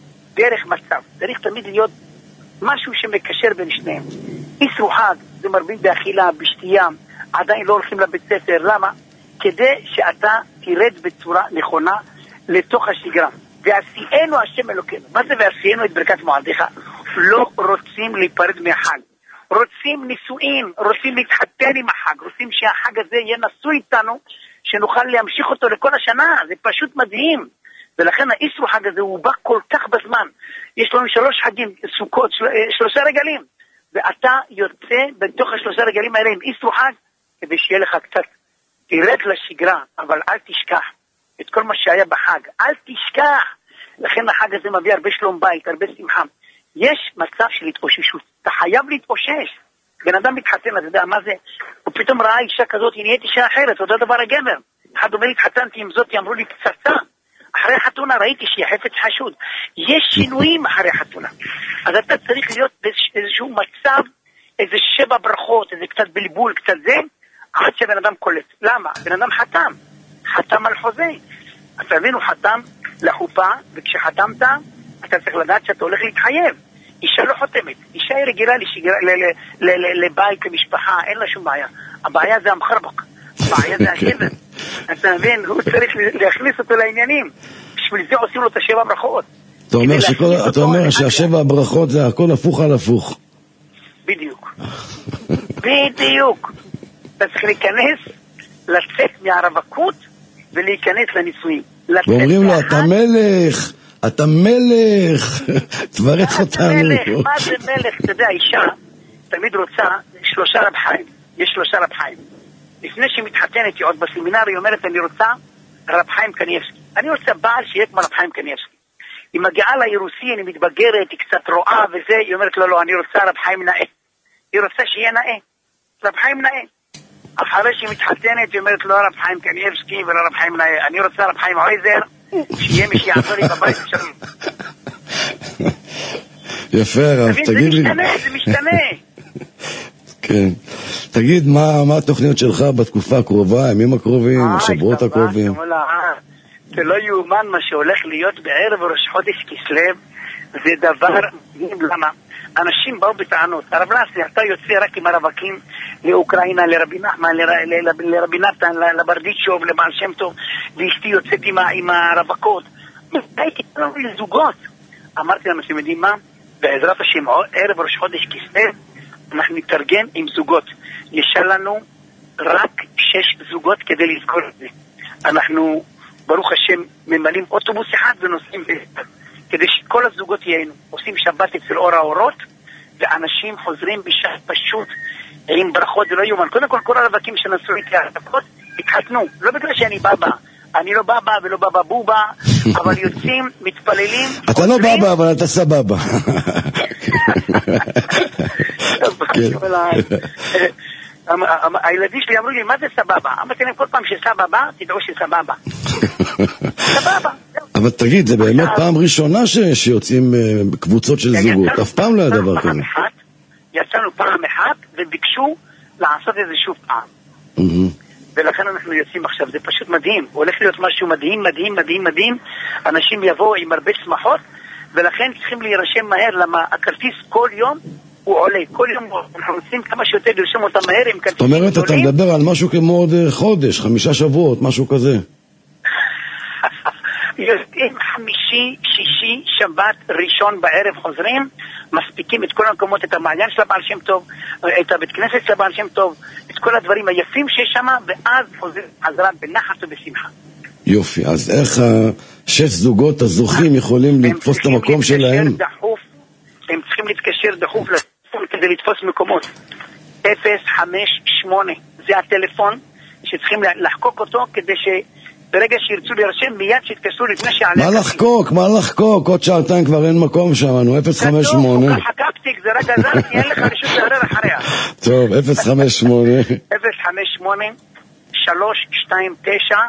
דרך מצב. צריך תמיד להיות משהו שמקשר בין שניהם. איסרו חג, זה מרבים באכילה, בשתייה, עדיין לא הולכים לבית ספר. למה? כדי שאתה תרד בצורה נכונה לתוך השגרה. ועשיינו השם אלוקינו. מה זה ועשיינו את ברכת מועדיך? לא רוצים להיפרד מהחג. רוצים נישואין, רוצים להתחתן עם החג, רוצים שהחג הזה יהיה נשוי איתנו, שנוכל להמשיך אותו לכל השנה. זה פשוט מדהים. ולכן האיסרו חג הזה הוא בא כל כך בזמן. יש לנו 3 חגים, סוכות, 3 רגלים. ואתה יוצא בתוך 3 רגלים האלה עם איסרו חג, כדי שיהיה לך קצת, תרד לשגרה, אבל אל תשכח את כל מה שהיה בחג. אל תשכח. לכן החג הזה מביא הרבה שלום בית, הרבה שמחה. יש מצב של התאוששות. אתה חייב להתאושש. בן אדם מתחתן, אתה יודע מה זה? הוא פתאום ראה אישה כזאת, היא נהיית אישה אחרת, אותו דבר הגבר. אחד אומר לי, התחתנתי עם זאת, אמרו לי פצצה. אחרי חתונה ראיתי שהיא חפץ חשוד. יש שינויים אחרי חתונה. אז אתה צריך להיות באיזשהו מצב, איזה 7 ברכות, איזה קצת בלבול, קצת זה, עד שבן אדם קולט. למה? בן אדם חתם על חוזה. אתה מבין, הוא חתם לחופה, וכשחתמת, אתה צריך לדעת שאתה הולך להתחייב. אישה לא חותמת. אישה היא רגילה לבית, למשפחה, אין לה שום בעיה. הבעיה זה המחרבק. הבעיה זה השבט. אתה מבין? הוא צריך להכניס אותו לעניינים. בשביל זה עושים לו את 7 ברכות. אתה אומר שה7 ברכות זה הכל הפוך על הפוך. בדיוק. בדיוק. אתה צריך להיכנס, לצאת מהרווקות ולהיכנס לנישואים. ואומרים לו, אתה מלך, אתה מלך, תברך אותנו. מה זה מלך? אתה יודע, אישה תמיד רוצה 3 רב חיים. יש 3 רב חיים. לפני שהיא מתחתנת, עוד בסמינר, היא אומרת, אני רוצה רב חיים קניאבסקי. אני רוצה בעל שיהיה כמו רב חיים קניאבסקי. היא מגיעה לאירוסי, אני מתבגרת, היא קצת רואה וזה, היא אומרת לו, לא, אני רוצה רב חיים נאה. היא רוצה שיהיה נאה. רב חיים נאה. אחרי שהיא מתחתנת, היא אומרת לו, רב חיים קניאבסקי ולא רב חיים נאה. אני רוצה רב חיים עויזר, שיהיה מי שיעזור לי בבית שלנו. יפה רב, תגיד לי. זה משתנה. כן. תגיד, מה התוכניות שלך בתקופה הקרובה, הימים הקרובים, השבועות הקרובים? זה לא יאומן מה שהולך להיות בערב ראש חודש כסלו, זה דבר, למה? אנשים באו בטענות, הרב לסרי, אתה יוצא רק עם הרווקים לאוקראינה, לרבי נחמן, לרבי נתן, לברדיצ'וב, לבעל שם טוב, ואשתי יוצאת עם הרווקות. הייתי לנו לזוגות. אמרתי להם, אתם יודעים מה? בעזרת השם, ערב ראש חודש כסלו, אנחנו נתרגם עם זוגות. יש לנו רק 6 זוגות כדי לזכור את זה. אנחנו, ברוך השם, ממלאים אוטובוס אחד ונוסעים כדי שכל הזוגות ייהנו. עושים שבת אצל אור האורות, ואנשים חוזרים בשעה פשוט עם ברכות, זה לא יומן. קודם כל הרווקים שנסעו איתי הרווקות התחתנו. לא בגלל שאני בבא. אני לא בבא ולא בבא בובה, אבל יוצאים, מתפללים. אתה לא בבא, אבל אתה סבבה. הילדים שלי אמרו לי, מה זה סבבה? אמרתי להם כל פעם שסבבה, תדעו שסבבה. סבבה. אבל תגיד, זה באמת פעם ראשונה שיוצאים קבוצות של זוגות. אף פעם לא היה דבר כזה. יצאנו פעם אחת וביקשו לעשות איזה שוב פעם. ולכן אנחנו יוצאים עכשיו. זה פשוט מדהים. הולך להיות משהו מדהים, מדהים, מדהים, מדהים. אנשים יבואו עם הרבה שמחות, ולכן צריכים להירשם מהר, למה הכרטיס כל יום הוא עולה. כל יום אנחנו רוצים כמה שיותר לרשום אותם מהר עם כרטיסים. זאת אומרת, אתה מדבר על משהו כמו עוד חודש, 5 שבועות, משהו כזה. יוצאים 5, 6, שבת, ראשון בערב חוזרים, מספיקים את כל המקומות, את המעיין של הבעל שם טוב, את הבית כנסת של הבעל שם טוב, את כל הדברים היפים שיש שם, ואז חוזרים חזרה בנחת ובשמחה. יופי, אז איך 6 זוגות הזוכים יכולים לתפוס את המקום שלהם? הם צריכים להתקשר דחוף כדי לתפוס מקומות. 058, זה הטלפון שצריכים לחקוק אותו כדי ברגע שירצו להירשם, מיד שיתקשרו לפני שעלה. מה לחקוק? עוד שעתיים כבר אין מקום שם, 058. חקקתי, זה רק עזרתי, אין לך רשות לערר אחריה. טוב, 058. 058, 329,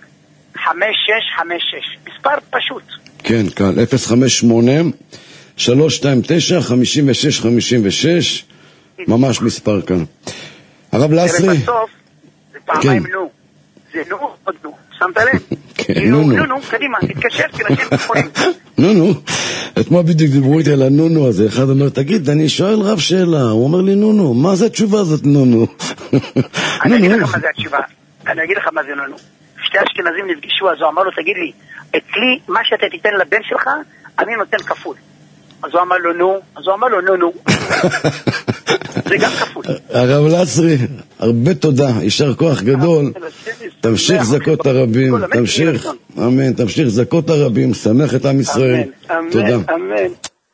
5656. מספר פשוט. כן, כאן, 058, 329, 5656. ממש מספר כאן. הרב לסרי. בסוף, זה פעמיים נו. זה נו, עוד נו. שמת לב? נו, קדימה, תתקשר, תרשם תחולים. נו, אתמול בדיוק דיברו איתי על הנונו הזה, אחד אומר, תגיד, אני שואל רב שאלה, הוא אומר לי, נו, מה זה התשובה הזאת, נו? אני אגיד לך מה זה התשובה, מה זה נו. 2 אשכנזים נפגשו, אז הוא אמר לו, תגיד לי, אצלי, מה שאתה תיתן לבן שלך, אני נותן כפול. אז הוא אמר לו, נו. זה גם כפול. הרב לסרי, הרבה תודה, יישר כוח גדול. תמשיך זכות הרבים, תמשיך, אמן, תמשיך זכות הרבים, שמח את עם ישראל. תודה. אמן.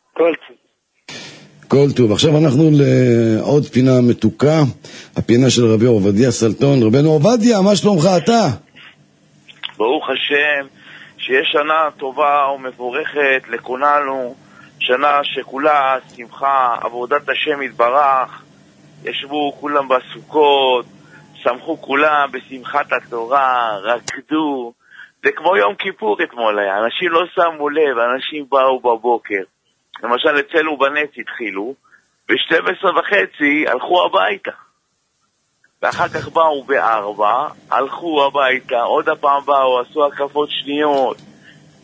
כל טוב. עכשיו אנחנו לעוד פינה מתוקה, הפינה של רבי עובדיה סלטון. רבנו עובדיה, מה שלומך אתה? ברוך השם, שיש שנה טובה ומבורכת לכולנו, שנה שכולה שמחה, עבודת השם יתברך, ישבו כולם בסוכות, שמחו כולם בשמחת התורה, רקדו, זה כמו יום כיפור אתמול היה, אנשים לא שמו לב, אנשים באו בבוקר, למשל אצלנו בנץ התחילו, ב-12:30 הלכו הביתה, ואחר כך באו ב-4, הלכו הביתה, עוד הפעם באו, עשו הקפות שניות,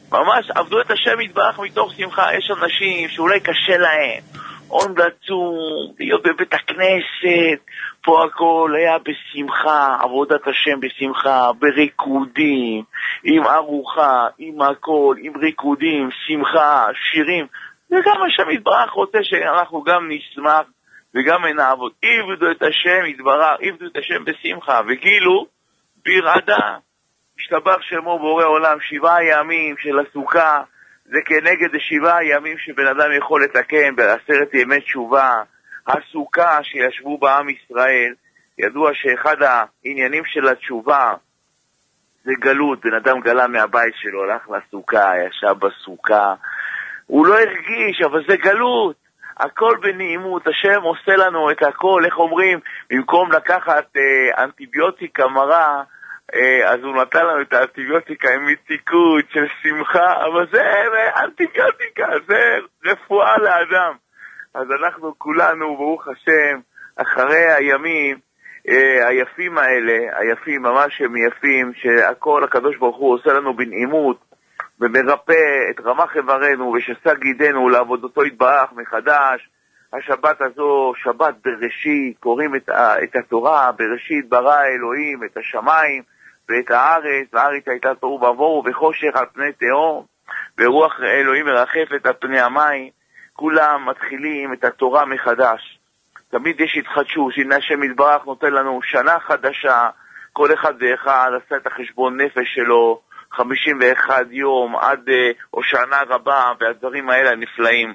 ממש עבדו את השם יתברך מתוך שמחה. יש אנשים שאולי קשה להם, און לצום, להיות בבית הכנסת, פה הכל היה בשמחה, עבודת השם בשמחה, בריקודים, עם ארוחה, עם הכל, עם ריקודים, שמחה, שירים. וגם השם יתברך רוצה שאנחנו גם נשמח וגם נעבוד. עבדו את השם יתברך, עבדו את השם בשמחה, וכאילו ברעדה, השתבח שמו בורא עולם. 7 ימים של הסוכה זה כנגד 7 ימים שבן אדם יכול לתקן ב10 ימי תשובה. הסוכה שישבו בעם ישראל, ידוע שאחד העניינים של התשובה זה גלות. בן אדם גלה מהבית שלו, הלך לסוכה, ישב בסוכה, הוא לא הרגיש, אבל זה גלות. הכל בנעימות, השם עושה לנו את הכל, איך אומרים, במקום לקחת אנטיביוטיקה מרה, אז הוא נתן לנו את האנטיביוטיקה עם מתיקות של שמחה, אבל זה אנטיביוטיקה, זה רפואה לאדם. אז אנחנו כולנו, ברוך השם, אחרי הימים היפים האלה, היפים, ממש הם יפים, שהכל הקדוש ברוך הוא עושה לנו בנעימות, ומרפא את רמ"ח איברנו ושס"ה גידנו לעבודתו יתברך מחדש. השבת הזו, שבת בראשית, קוראים את התורה, בראשית ברא אלוהים את השמיים ואת הארץ, והארץ הייתה תוהו ובוהו וחושך על פני תהום, ורוח אלוהים מרחפת על פני המים. כולם מתחילים את התורה מחדש. תמיד יש התחדשות, שהנה השם יתברך נותן לנו שנה חדשה, כל אחד ואחד עשה את החשבון נפש שלו, 51 יום עד הושענא רבה, והדברים האלה הנפלאים,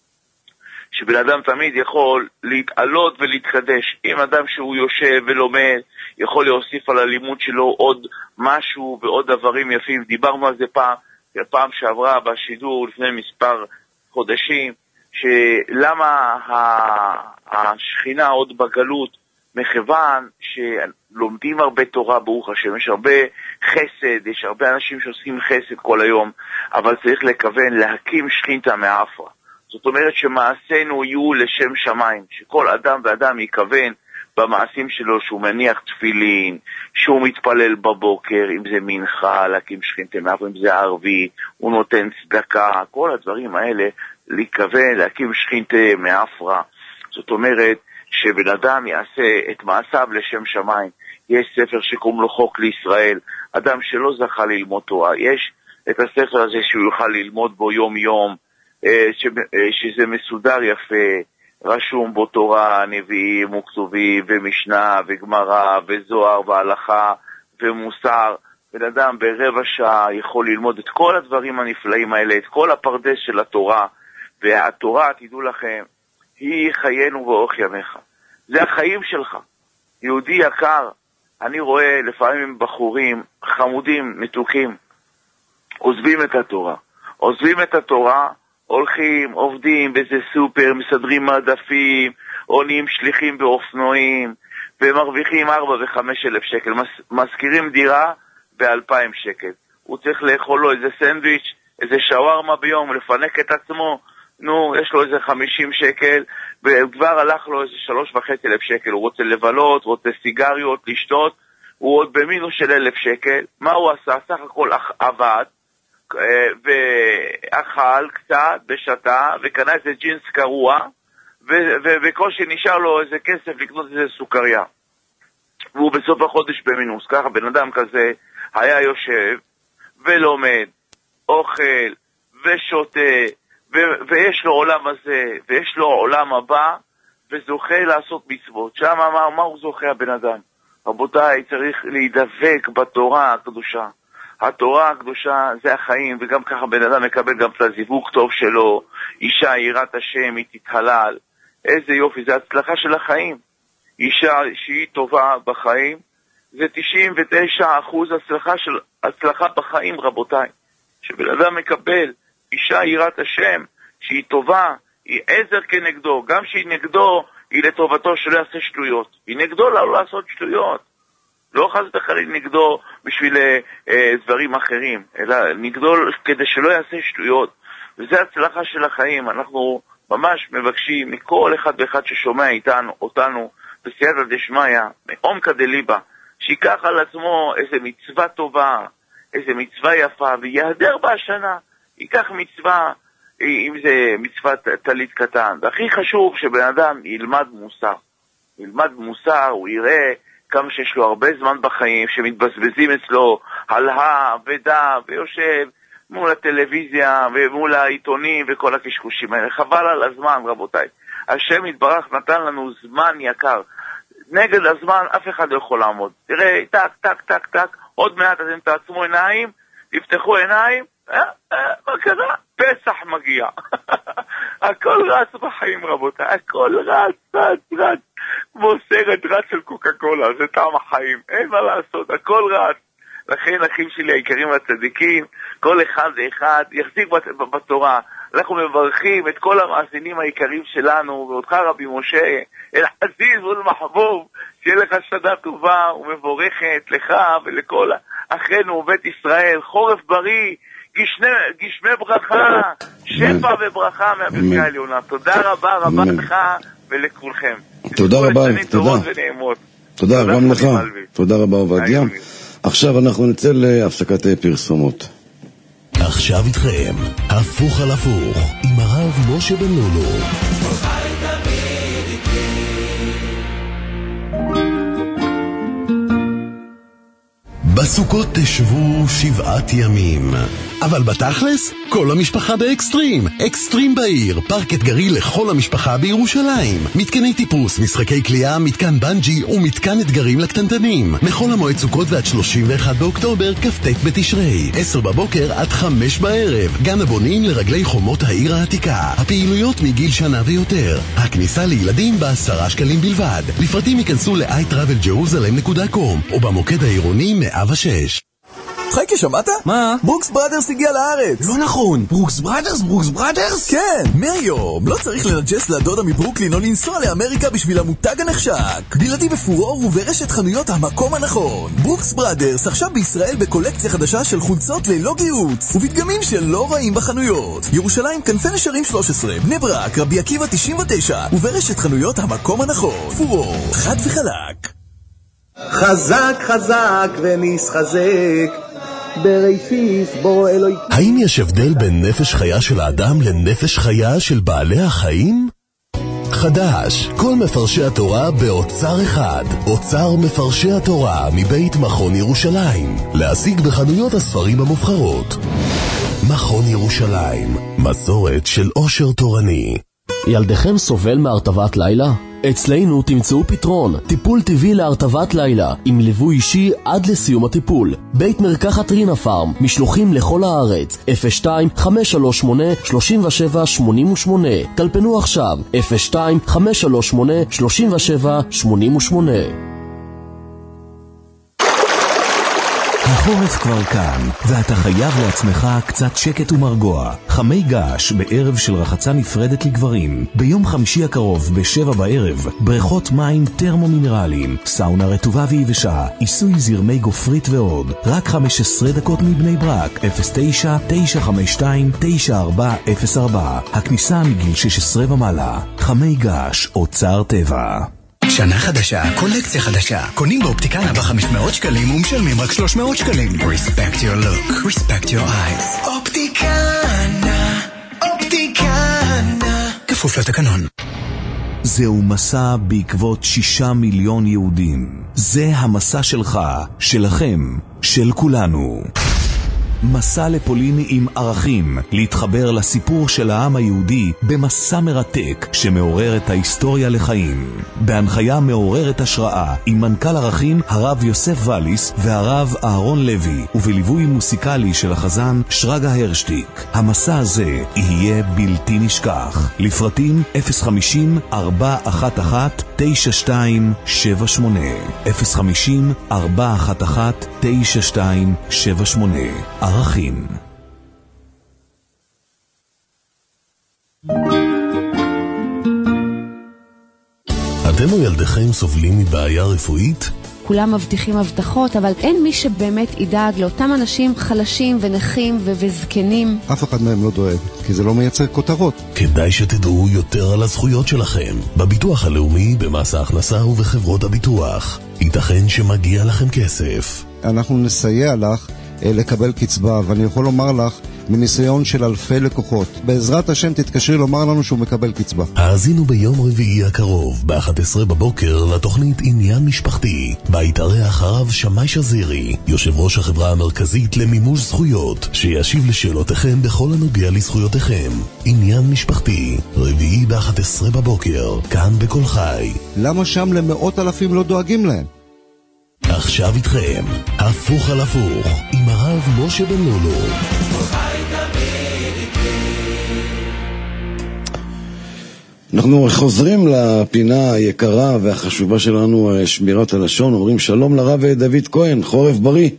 שבן אדם תמיד יכול להתעלות ולהתחדש. אם אדם שהוא יושב ולומד, יכול להוסיף על הלימוד שלו עוד משהו ועוד דברים יפים. דיברנו על זה פעם שעברה בשידור לפני מספר חודשים, שלמה השכינה עוד בגלות, מכיוון שלומדים הרבה תורה, ברוך השם, יש הרבה חסד, יש הרבה אנשים שעושים חסד כל היום, אבל צריך לכוון להקים שכינתה מעפרה. זאת אומרת שמעשינו יהיו לשם שמיים, שכל אדם ואדם יכוון במעשים שלו, שהוא מניח תפילין, שהוא מתפלל בבוקר, אם זה מנחה, להקים שכינתה מעפרה, אם זה ערבי, הוא נותן צדקה, כל הדברים האלה, לכוון, להקים שכינתה מעפרה. זאת אומרת, שבן אדם יעשה את מעשיו לשם שמיים. יש ספר שקוראים לו חוק לישראל, אדם שלא זכה ללמוד תורה, יש את הספר הזה שהוא יוכל ללמוד בו יום יום, שזה מסודר יפה, רשום בו תורה, נביאים וכתובים ומשנה וגמרא וזוהר והלכה ומוסר. בן אדם ברבע שעה יכול ללמוד את כל הדברים הנפלאים האלה, את כל הפרדס של התורה. והתורה, תדעו לכם, היא חיינו ואורך ימיך. זה החיים שלך. יהודי יקר, אני רואה לפעמים בחורים חמודים, מתוקים, עוזבים את התורה, הולכים, עובדים באיזה סופר, מסדרים מדפים, עונים שליחים באופנועים, ומרוויחים 4 ו5 אלף שקל, מזכירים דירה ב2,000 שקל. הוא צריך לאכול לו איזה סנדוויץ', איזה שווארמה ביום, לפנק את עצמו, יש לו איזה 50 שקל, וכבר הלך לו איזה 3,500 שקל, הוא רוצה לבלות, רוצה סיגריות, לשתות, הוא עוד במינוס של 1,000 שקל. מה הוא עשה? סך הכל עבד, ואכל קצת בשתה, וקנה איזה ג'ינס קרוע, ובקושי נשאר לו איזה כסף לקנות איזה סוכריה. והוא בסוף החודש במינוס. ככה בן אדם כזה היה יושב ולומד, אוכל ושותה, ויש לו עולם הזה, ויש לו עולם הבא, וזוכה לעשות מצוות. שם מה הוא זוכה הבן אדם? רבותיי, צריך להידבק בתורה הקדושה. התורה הקדושה זה החיים, וגם ככה בן אדם מקבל גם את הזיווג טוב שלו. אישה יראת השם, היא תתהלל. איזה יופי, זה הצלחה של החיים. אישה שהיא טובה בחיים, זה 99% הצלחה בחיים, רבותיי. שבן אדם מקבל אישה יראת השם, שהיא טובה, היא עזר כנגדו, גם שהיא נגדו, היא לטובתו שלא יעשה שטויות. היא נגדו לא לעשות שטויות. לא חס וחלילה נגדו בשביל דברים אחרים, אלא נגדו כדי שלא יעשה שטויות. וזה הצלחה של החיים. אנחנו ממש מבקשים מכל אחד ואחד ששומע אותנו בסייעתא דשמיא, מעומקא דליבא, שיקח על עצמו איזה מצווה טובה, איזה מצווה יפה ויהדר בהשנה. ייקח מצווה, אם זה מצוות טלית קטן. והכי חשוב שבן אדם ילמד מוסר. ילמד מוסר, הוא יראה כמה שיש לו הרבה זמן בחיים, שמתבזבזים אצלו הלאה ודע ויושב מול הטלוויזיה ומול העיתונים וכל הקשקושים האלה. חבל על הזמן, רבותיי. השם יתברך נתן לנו זמן יקר. נגד הזמן אף אחד לא יכול לעמוד. תראה, טק, טק, טק, טק, עוד מעט אתם תעצמו עיניים, תפתחו עיניים, מה קרה? פסח מגיע. הכל רץ בחיים, רבותיי. הכל רץ. כמו סרט רץ של קוקה קולה, זה טעם החיים. אין מה לעשות, הכל רץ. לכן, אחים שלי היקרים והצדיקים, כל אחד ואחד יחזיק בתורה. אנחנו מברכים את כל המאזינים היקרים שלנו, ואותך רבי משה, אל-עזיז ולמחבוב, שיהיה לך שנה טובה ומבורכת לך ולכל אחינו ובית ישראל, חורף בריא, גשמי ברכה, שפע וברכה מהברכי העליונה. תודה רבה לך ולכולכם. תודה רבה, תודה גם לך, תודה רבה עובדיה. עכשיו אנחנו נצא להפסקת פרסומות. עכשיו איתכם, הפוך על הפוך, עם הרב משה בן לולו. בסוכות תשבו 7 ימים, אבל בתכלס, כל המשפחה באקסטרים. אקסטרים בעיר, פארק אתגרי לכל המשפחה בירושלים. מתקני טיפוס, משחקי קליעה, מתקן בנג'י ומתקן אתגרים לקטנטנים. מחול המועד סוכות ועד 31 באוקטובר, כ"ט בתשרי, 10 בבוקר עד 5 בערב. גן הבונים לרגלי חומות העיר העתיקה. הפעילויות מגיל שנה ויותר. הכניסה לילדים ב10 שקלים בלבד. לפרטים ייכנסו ל-iTravelJerusalem.com או במוקד העירוני 106. חייקי, שמעת? מה? ברוקס בראדרס הגיע לארץ. לא נכון, ברוקס בראדרס? ברוקס בראדרס? כן, מהיום לא צריך לנג'ס לדודה מברוקלין או לנסוע לאמריקה בשביל המותג הנחשק. בלעדי בפורור וברשת חנויות המקום הנכון. ברוקס בראדרס עכשיו בישראל בקולקציה חדשה של חולצות ללא גיוץ ובדגמים שלא רעים בחנויות. ירושלים, כנפי נשרים 13, בני ברק, רבי עקיבא 99 וברשת חנויות המקום הנכון. פורור, חד וחלק. חזק חזק ונסחזק בראשיס בו אלוהי. האם יש הבדל בין נפש חיה של האדם לנפש חיה של בעלי החיים? חדש, כל מפרשי התורה באוצר אחד. אוצר מפרשי התורה מבית מכון ירושלים. להשיג בחנויות הספרים המובחרות. מכון ירושלים, מסורת של עושר תורני. ילדיכם סובל מהרטבת לילה? אצלנו תמצאו פתרון, טיפול טבעי להרטבת לילה, עם ליווי אישי עד לסיום הטיפול. בית מרקחת רינה פארם, משלוחים לכל הארץ, 02-538-3788. טלפנו עכשיו, 02-538-3788. החורף כבר כאן, ואתה חייב לעצמך קצת שקט ומרגוע. חמי געש בערב של רחצה נפרדת לגברים. ביום חמישי הקרוב ב7 בערב, בריכות מים טרמו-מינרליים, סאונה רטובה ויבשה, עיסוי זרמי גופרית ועוד. רק 15 דקות מבני ברק, 09-952-9404. הכניסה מגיל 16 ומעלה. חמי געש, אוצר טבע. שנה חדשה, קולקציה חדשה. קונים באופטיקנה ב-500 שקלים ומשלמים רק 300 שקלים. Respect your look, respect your eyes. אופטיקנה, אופטיקנה. כפוף לתקנון. זהו מסע בעקבות 6 מיליון יהודים. זה המסע שלך, שלכם, של כולנו. מסע לפולין עם ערכים, להתחבר לסיפור של העם היהודי במסע מרתק שמעורר את ההיסטוריה לחיים. בהנחיה מעוררת השראה עם מנכ"ל ערכים הרב יוסף וליס והרב אהרון לוי, ובליווי מוסיקלי של החזן שרגא הרשטיק. המסע הזה יהיה בלתי נשכח. לפרטים 050-411-9278 050-411-9278. ערכים. אתם או ילדיכם סובלים מבעיה רפואית? כולם מבטיחים הבטחות, אבל אין מי שבאמת ידאג לאותם אנשים חלשים ונכים וזקנים. אף אחד מהם לא דואג, כי זה לא מייצר כותרות. כדאי שתדעו יותר על הזכויות שלכם, בביטוח הלאומי, במס ההכנסה ובחברות הביטוח. ייתכן שמגיע לכם כסף. אנחנו נסייע לך לקבל קצבה, ואני יכול לומר לך מניסיון של אלפי לקוחות, בעזרת השם תתקשרי לומר לנו שהוא מקבל קצבה. האזינו ביום רביעי הקרוב ב-11 בבוקר לתוכנית עניין משפחתי, בה יתארח הרב שמאי שזירי, יושב ראש החברה המרכזית למימוש זכויות, שישיב לשאלותיכם בכל הנוגע לזכויותיכם. עניין משפחתי, רביעי ב-11 בבוקר, כאן בכל חי. למה שם למאות אלפים לא דואגים להם? עכשיו איתכם, הפוך על הפוך, עם הרב משה בן לולו. אנחנו חוזרים לפינה היקרה והחשובה שלנו, שמירת הלשון. אומרים שלום לרב דוד כהן, חורף בריא.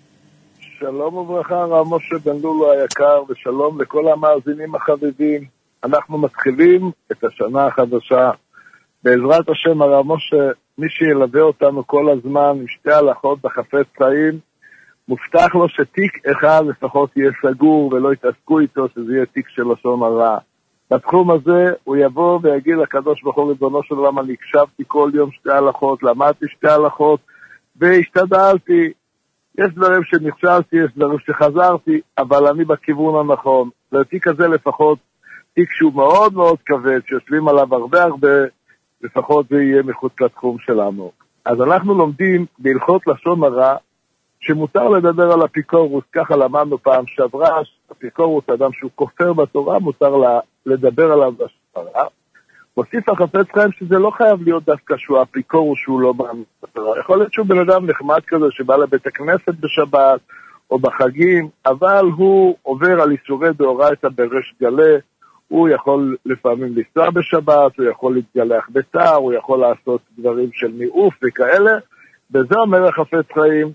שלום וברכה הרב משה בן לולו היקר, ושלום לכל המאזינים החביבים. אנחנו מתחילים את השנה החדשה בעזרת השם. הרב משה, מי שילווה אותנו כל הזמן עם שתי הלכות בחפץ חיים, מובטח לו שתיק אחד לפחות יהיה סגור ולא יתעסקו איתו, שזה יהיה תיק של לשון הרע. בתחום הזה הוא יבוא ויגיד לקדוש ברוך הוא ריבונו של עולם, אני הקשבתי כל יום שתי הלכות, למדתי שתי הלכות והשתדלתי. יש דברים שנכשלתי, יש דברים שחזרתי, אבל אני בכיוון הנכון. והתיק הזה לפחות, תיק שהוא מאוד מאוד כבד, שיושבים עליו הרבה, לפחות זה יהיה מחוץ לתחום שלנו. אז אנחנו לומדים בהלכות לשון הרע, שמותר לדבר על אפיקורוס, ככה למדנו פעם שעברה, אפיקורוס, אדם שהוא כופר בתורה, מותר לדבר עליו לשון הרע. מוסיף החפץ חיים שזה לא חייב להיות דווקא שהוא אפיקורוס שהוא לא מאמין בתורה. יכול להיות שהוא בן אדם נחמד כזה שבא לבית הכנסת בשבת או בחגים, אבל הוא עובר על איסורי דאורייתא בריש גלי, הוא יכול לפעמים לנסוע בשבת, הוא יכול להתגלח בתא, הוא יכול לעשות דברים של ניאוף וכאלה, וזה אומר החפץ חיים,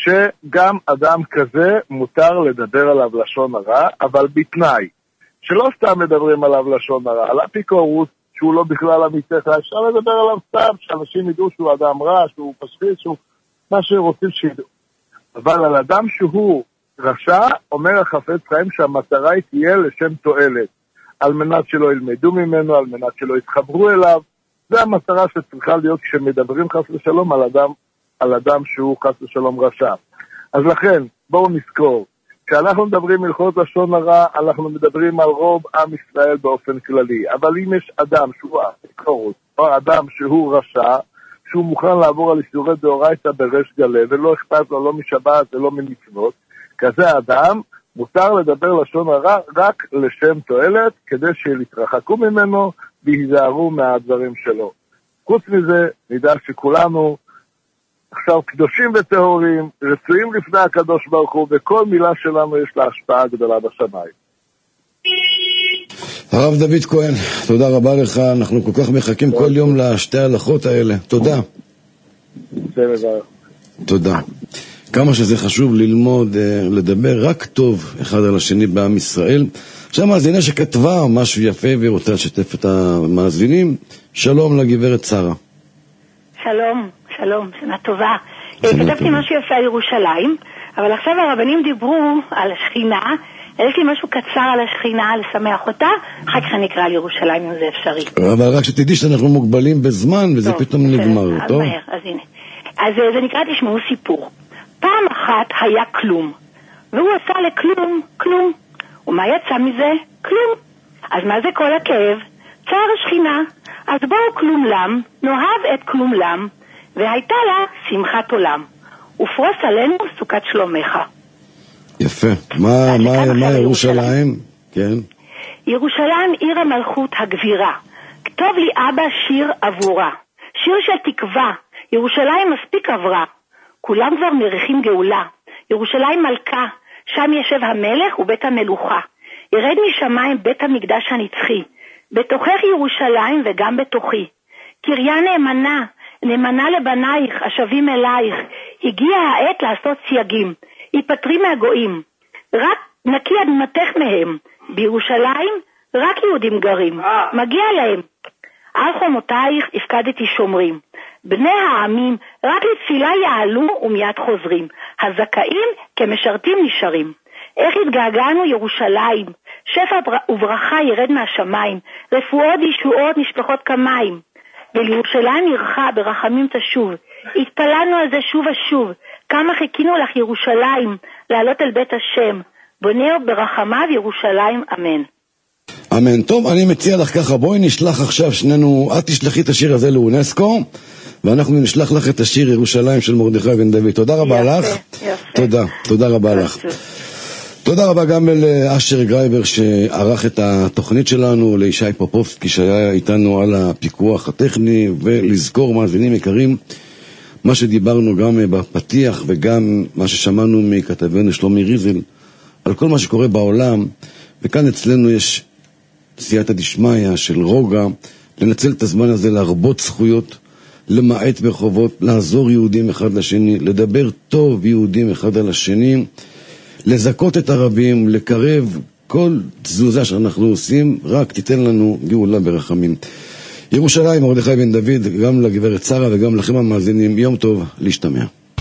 שגם אדם כזה מותר לדבר עליו לשון הרע, אבל בתנאי, שלא סתם מדברים עליו לשון הרע, על אפיקורוס, שהוא לא בכלל אמיתך, אפשר לדבר עליו סתם, שאנשים ידעו שהוא אדם רע, שהוא פשחיס, שהוא מה שרוצים שידעו. אבל על אדם שהוא רשע, אומר החפץ חיים שהמטרה היא תהיה לשם תועלת, על מנת שלא ילמדו ממנו, על מנת שלא יתחברו אליו. זה המטרה שצריכה להיות כשמדברים חס ושלום על אדם שהוא חס ושלום רשע. אז לכן, בואו נזכור, כשאנחנו מדברים הלכות לשון הרע, אנחנו מדברים על רוב עם ישראל באופן כללי. אבל אם יש אדם שהוא אפיקורוס, או אדם שהוא רשע, שהוא מוכן לעבור על איסורי דאורייתא בריש גלי, ולא אכפת לו לא משבת ולא ממצוות, כזה אדם מותר לדבר לשון הרע רק לשם תועלת, כדי שיתרחקו ממנו ויזהרו מהדברים שלו. חוץ מזה, נדע שכולנו עכשיו קדושים וטהורים, רצויים לפני הקדוש ברוך הוא, וכל מילה שלנו יש לה השפעה גדולה בשמיים. הרב דוד כהן, תודה רבה לך, אנחנו כל כך מחכים כל יום לשתי ההלכות האלה. תודה. תודה. כמה שזה חשוב ללמוד, לדבר רק טוב אחד על השני בעם ישראל. עכשיו מאזינה שכתבה משהו יפה ורוצה לשתף את המאזינים. שלום לגברת שרה. שלום, שלום, שנה טובה. כתבתי משהו יפה על ירושלים, אבל עכשיו הרבנים דיברו על השכינה. יש לי משהו קצר על השכינה, לשמח אותה, אחר כך אני אקרא על ירושלים אם זה אפשרי. אבל רק שתדעי שאנחנו מוגבלים בזמן וזה פתאום נגמר, טוב? אז הנה. אז זה נקרא, תשמעו סיפור. פעם אחת היה כלום, והוא עשה לכלום, כלום. ומה יצא מזה? כלום. אז מה זה כל הכאב? צער השכינה. אז בואו כלום לם, נאהב את כלום לם, והייתה לה שמחת עולם. ופרוס עלינו סוכת שלומך. יפה. מה ירושלים? כן. ירושלים עיר המלכות הגבירה. כתוב לי אבא שיר עבורה. שיר של תקווה. ירושלים מספיק עברה. כולם כבר מריחים גאולה. ירושלים מלכה, שם ישב המלך ובית המלוכה. ירד משמיים בית המקדש הנצחי. בתוכך ירושלים וגם בתוכי. קריה נאמנה, נאמנה לבנייך, השבים אלייך. הגיעה העת לעשות סייגים. היפטרי מהגויים. רק נקי אדמתך מהם. בירושלים רק יהודים גרים. מגיע להם. על חומותייך הפקדתי שומרים. בני העמים רק לתפילה יעלו ומיד חוזרים. הזכאים כמשרתים נשארים. איך התגעגענו ירושלים, שפע וברכה ירד מהשמיים, רפואות ישועות נשפחות כמים. ולירושלים נרחה ברחמים תשוב. התפללנו על זה שוב ושוב, כמה חיכינו לך ירושלים, לעלות אל בית השם, בונהו ברחמיו ירושלים, אמן. אמן. טוב, אני מציע לך ככה, בואי נשלח עכשיו שנינו, את תשלחי את השיר הזה לאונסקו, ואנחנו נשלח לך את השיר ירושלים של מרדכי בן דוד. תודה רבה לך. יפה. תודה רבה לך. תודה רבה גם לאשר גרייבר שערך את התוכנית שלנו, לישי פופובסקי שהיה איתנו על הפיקוח הטכני, ולזכור מאזינים יקרים, מה שדיברנו גם בפתיח וגם מה ששמענו מכתבנו שלומי ריזל, על כל מה שקורה בעולם, וכאן אצלנו יש סייעתא דשמיא של רוגע, לנצל את הזמן הזה להרבות זכויות, למעט ברחובות, לעזור יהודים אחד לשני, לדבר טוב יהודים אחד על השני, לזכות את הרבים, לקרב כל תזוזה שאנחנו עושים, רק תיתן לנו גאולה ברחמים. ירושלים, מרדכי בן דוד, גם לגברת שרה וגם לכם המאזינים, יום טוב, להשתמע.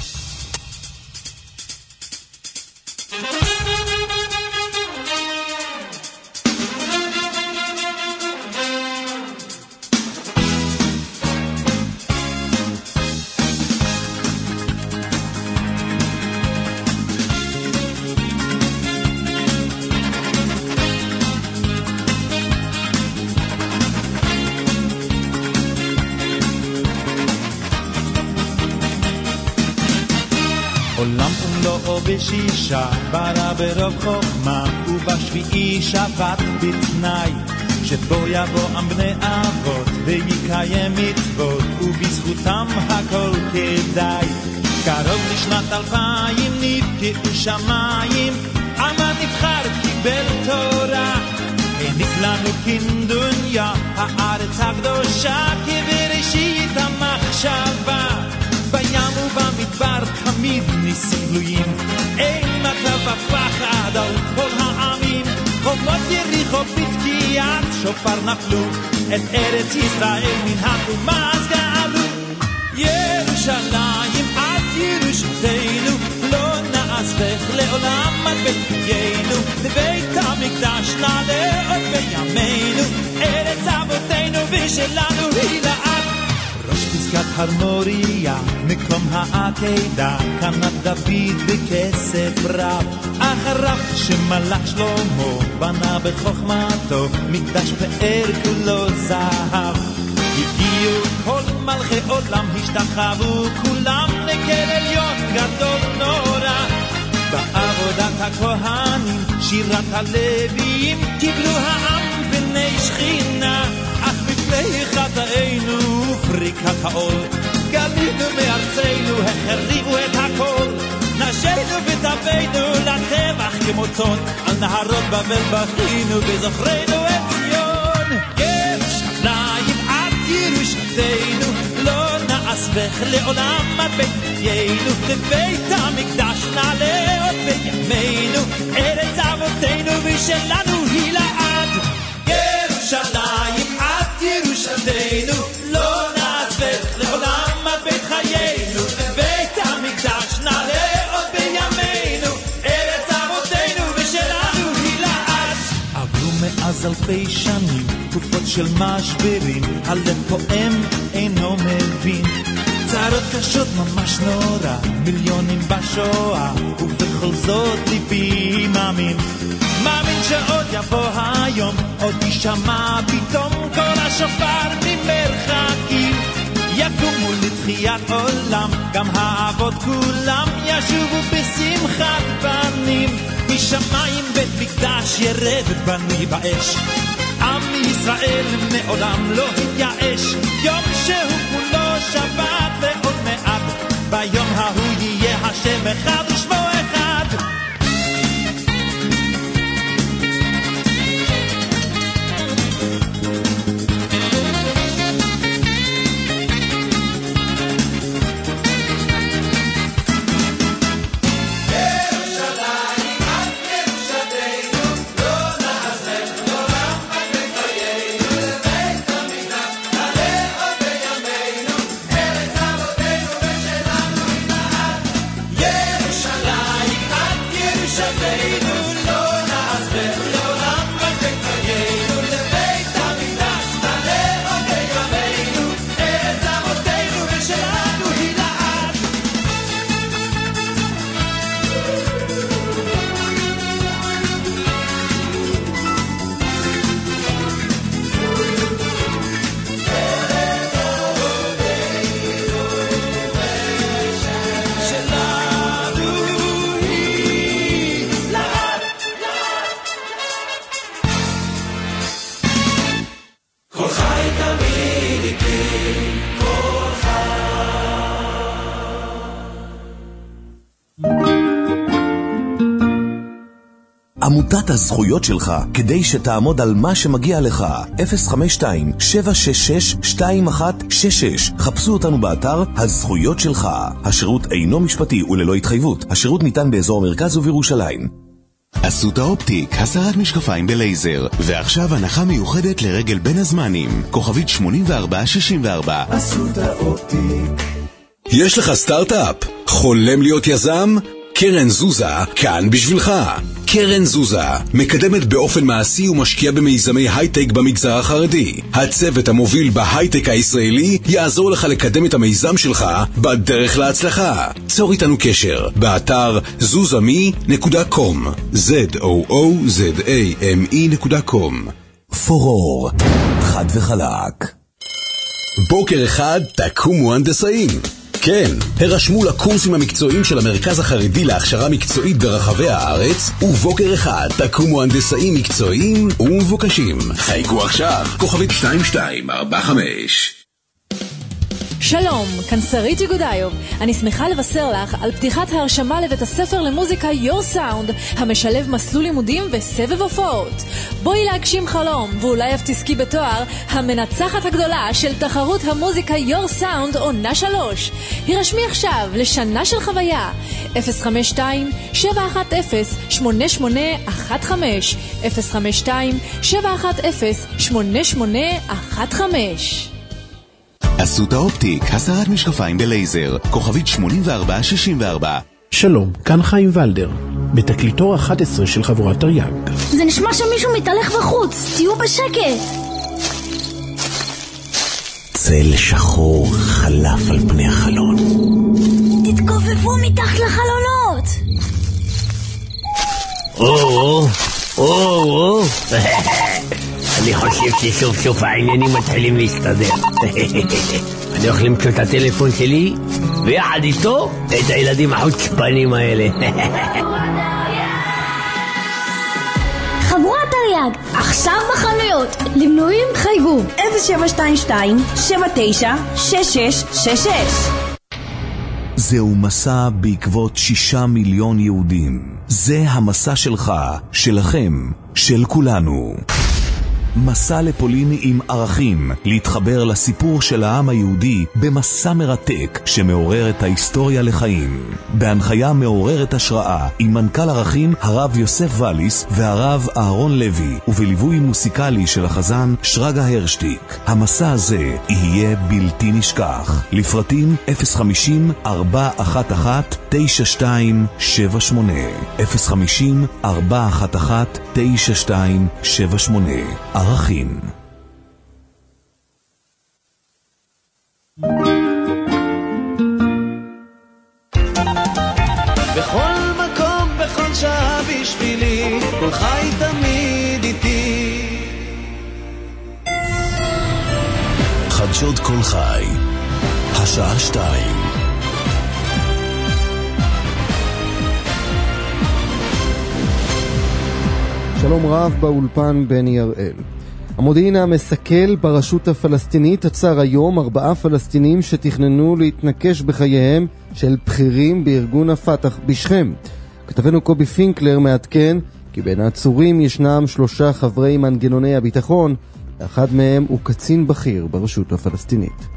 בשישה ברא ברוב חוכמה ובשביעי שבת בתנאי שבו יבוא עם בני אבות ויקיים מצוות ובזכותם הכל כדאי. קרוב לשנת 2000 נבקעו שמיים, עם הנבחר קיבל תורה, העניק לנו כדוניה הארץ הקדושה כבראשית המחשבה. בים ובמדבר תמיד ניסים גלויים, אימתה ופחד על כל העמים. חומות יריחו בתקיעת שופר נפלו, את ארץ ישראל מן החומס גאלו. ירושלים את ירושתנו, לא נעזבך לעולם על בית חיינו. לבית המקדש נעלה עוד בימינו, ארץ אבותינו ושלנו היא לעד. פסקת הרמוריה, מקום העקדה, קנת דוד בכסף רב. אחריו שמלך שלמה בנה בחוכמתו מקדש פאר כולו זהב. הגיעו כל מלכי עולם, השתחוו כולם לקהל עליון גדול נורא. בעבודת הכהנים, שירת הלוויים, קיבלו העם בני שכינה. אך בפני חטאינו פריקת העול, גלינו מארצנו, החריבו את הכל. נשינו וטבענו לטבח כמו צאן, על נהרות בבל בכינו וזוכרנו את ציון. ירושלים את ירושתנו, לא נעזבך לעולם עד בית חיינו. לבית המקדש נעלה עוד בימינו, ארץ אבותינו ושלנו היא לעד. ירושלים את ירושתנו, לא נעזבך לעולם עד בית חיינו. לבית המקדש נעלה עוד בימינו, ארץ אבותינו ושלנו היא לעד. עברו מאז אלפי שנים תקופות של משברים, הלב פועם אינו מבין. צרות קשות ממש נורא, מיליונים בשואה, ובכל זאת ליבי מאמין. מאמין שעוד יבוא היום, עוד ישמע פתאום כל השופר ממרחקים. יקומו לתחיית עולם, גם האבות כולם ישובו בשמחת בנים. משמיים בית מקדש ירד בנוי באש, עם ישראל מעולם לא התייאש. יום שהוא כולו שבת ועוד מעט, ביום ההוא יהיה השם אחד ושמו אחד. ירושלים עמותת הזכויות שלך, כדי שתעמוד על מה שמגיע לך. 052-766-2166. חפשו אותנו באתר הזכויות שלך. השירות אינו משפטי וללא התחייבות. השירות ניתן באזור המרכז ובירושלים. אסותא אופטיק, הסרת משקפיים בלייזר, ועכשיו הנחה מיוחדת לרגל בין הזמנים, כוכבית 8464. אסותא אופטיק. יש לך סטארט-אפ? חולם להיות יזם? קרן זוזה כאן בשבילך. קרן זוזה מקדמת באופן מעשי ומשקיעה במיזמי הייטק במגזר החרדי. הצוות המוביל בהייטק הישראלי יעזור לך לקדם את המיזם שלך בדרך להצלחה. צור איתנו קשר באתר zuzami.com ZOOZAME.com. פורור, חד וחלק. בוקר אחד תקומו הנדסאים. כן, הרשמו לקורסים המקצועיים של המרכז החרדי להכשרה מקצועית ברחבי הארץ, ובוקר אחד תקומו הנדסאים מקצועיים ומבוקשים. חייגו עכשיו, כוכבית 2245. שלום, כאן שרית יגודיוב. אני שמחה לבשר לך על פתיחת ההרשמה לבית הספר למוזיקה Your Sound, המשלב מסלול לימודים וסבב הופעות. בואי להגשים חלום, ואולי אף תזכי בתואר המנצחת הגדולה של תחרות המוזיקה Your Sound עונה 3. הירשמי עכשיו לשנה של חוויה. 052-710-8815 052-710-8815. אסותא אופטיק, הסרת משקפיים בלייזר, כוכבית 8464. שלום, כאן חיים ולדר, בתקליטור 11 של חבורת תרי"ג. זה נשמע שמישהו מתהלך בחוץ, תהיו בשקט. צל שחור חלף על פני החלון. תתכופפו מתחת לחלונות. אני חושב שסוף סוף העניינים מתחילים להסתדר. אני הולך למצוא את הטלפון שלי ויחד איתו את הילדים החוצפנים האלה. חבורת תרי"ג, עכשיו בחנויות. למנויים חייגו 0722-796666. זהו מסע בעקבות 6 מיליון יהודים. זה המסע שלך, שלכם, של כולנו. מסע לפולין עם ערכים, להתחבר לסיפור של העם היהודי במסע מרתק שמעורר את ההיסטוריה לחיים. בהנחיה מעוררת השראה עם מנכ"ל ערכים הרב יוסף וליס והרב אהרון לוי, ובליווי מוסיקלי של החזן שרגא הרשטיק. המסע הזה יהיה בלתי נשכח. לפרטים 050-411-9278 050-411-9278. ערכים. בכל מקום, בכל שעה בשבילי, כל חי תמיד איתי. חדשות כל חי, השעה 2. שלום רב, באולפן בני הראל. המודיעין המסכל ברשות הפלסטינית עצר היום 4 פלסטינים שתכננו להתנקש בחייהם של בכירים בארגון הפתח בשכם. כתבנו קובי פינקלר מעדכן כי בין העצורים ישנם 3 חברי מנגנוני הביטחון, אחד מהם הוא קצין בכיר ברשות הפלסטינית.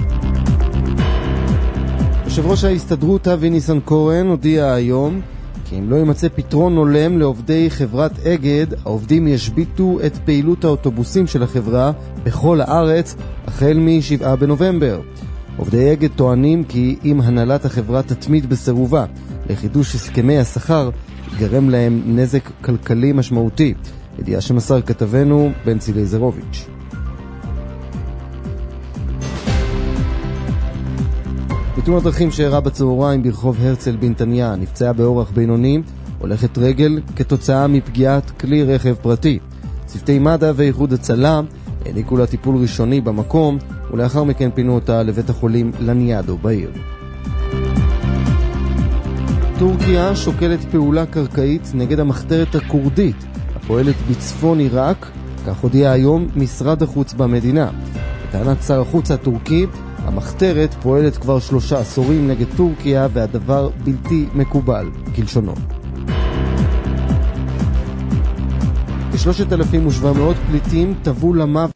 יושב ראש ההסתדרות אבי ניסנקורן הודיע היום כי אם לא יימצא פתרון הולם לעובדי חברת אגד, העובדים ישביתו את פעילות האוטובוסים של החברה בכל הארץ החל מ-7 בנובמבר. עובדי אגד טוענים כי אם הנהלת החברה תתמיד בסירובה לחידוש הסכמי השכר, יגרם להם נזק כלכלי משמעותי. ידיעה שמסר כתבנו בנצי לייזרוביץ'. בתאונת דרכים שאירעה בצהריים ברחוב הרצל בנתניה, נפצעה באורח בינוני הולכת רגל כתוצאה מפגיעת כלי רכב פרטי. צוותי מד"א ואיחוד הצלה העניקו לה טיפול ראשוני במקום, ולאחר מכן פינו אותה לבית החולים לניאדו בעיר. טורקיה שוקלת פעולה קרקעית נגד המחתרת הכורדית הפועלת בצפון עיראק, כך הודיע היום משרד החוץ במדינה. בטענת שר החוץ הטורקי, המחתרת פועלת כבר 3 עשורים נגד טורקיה והדבר בלתי מקובל, כלשונו. כ-3,700 פליטים טבעו למוות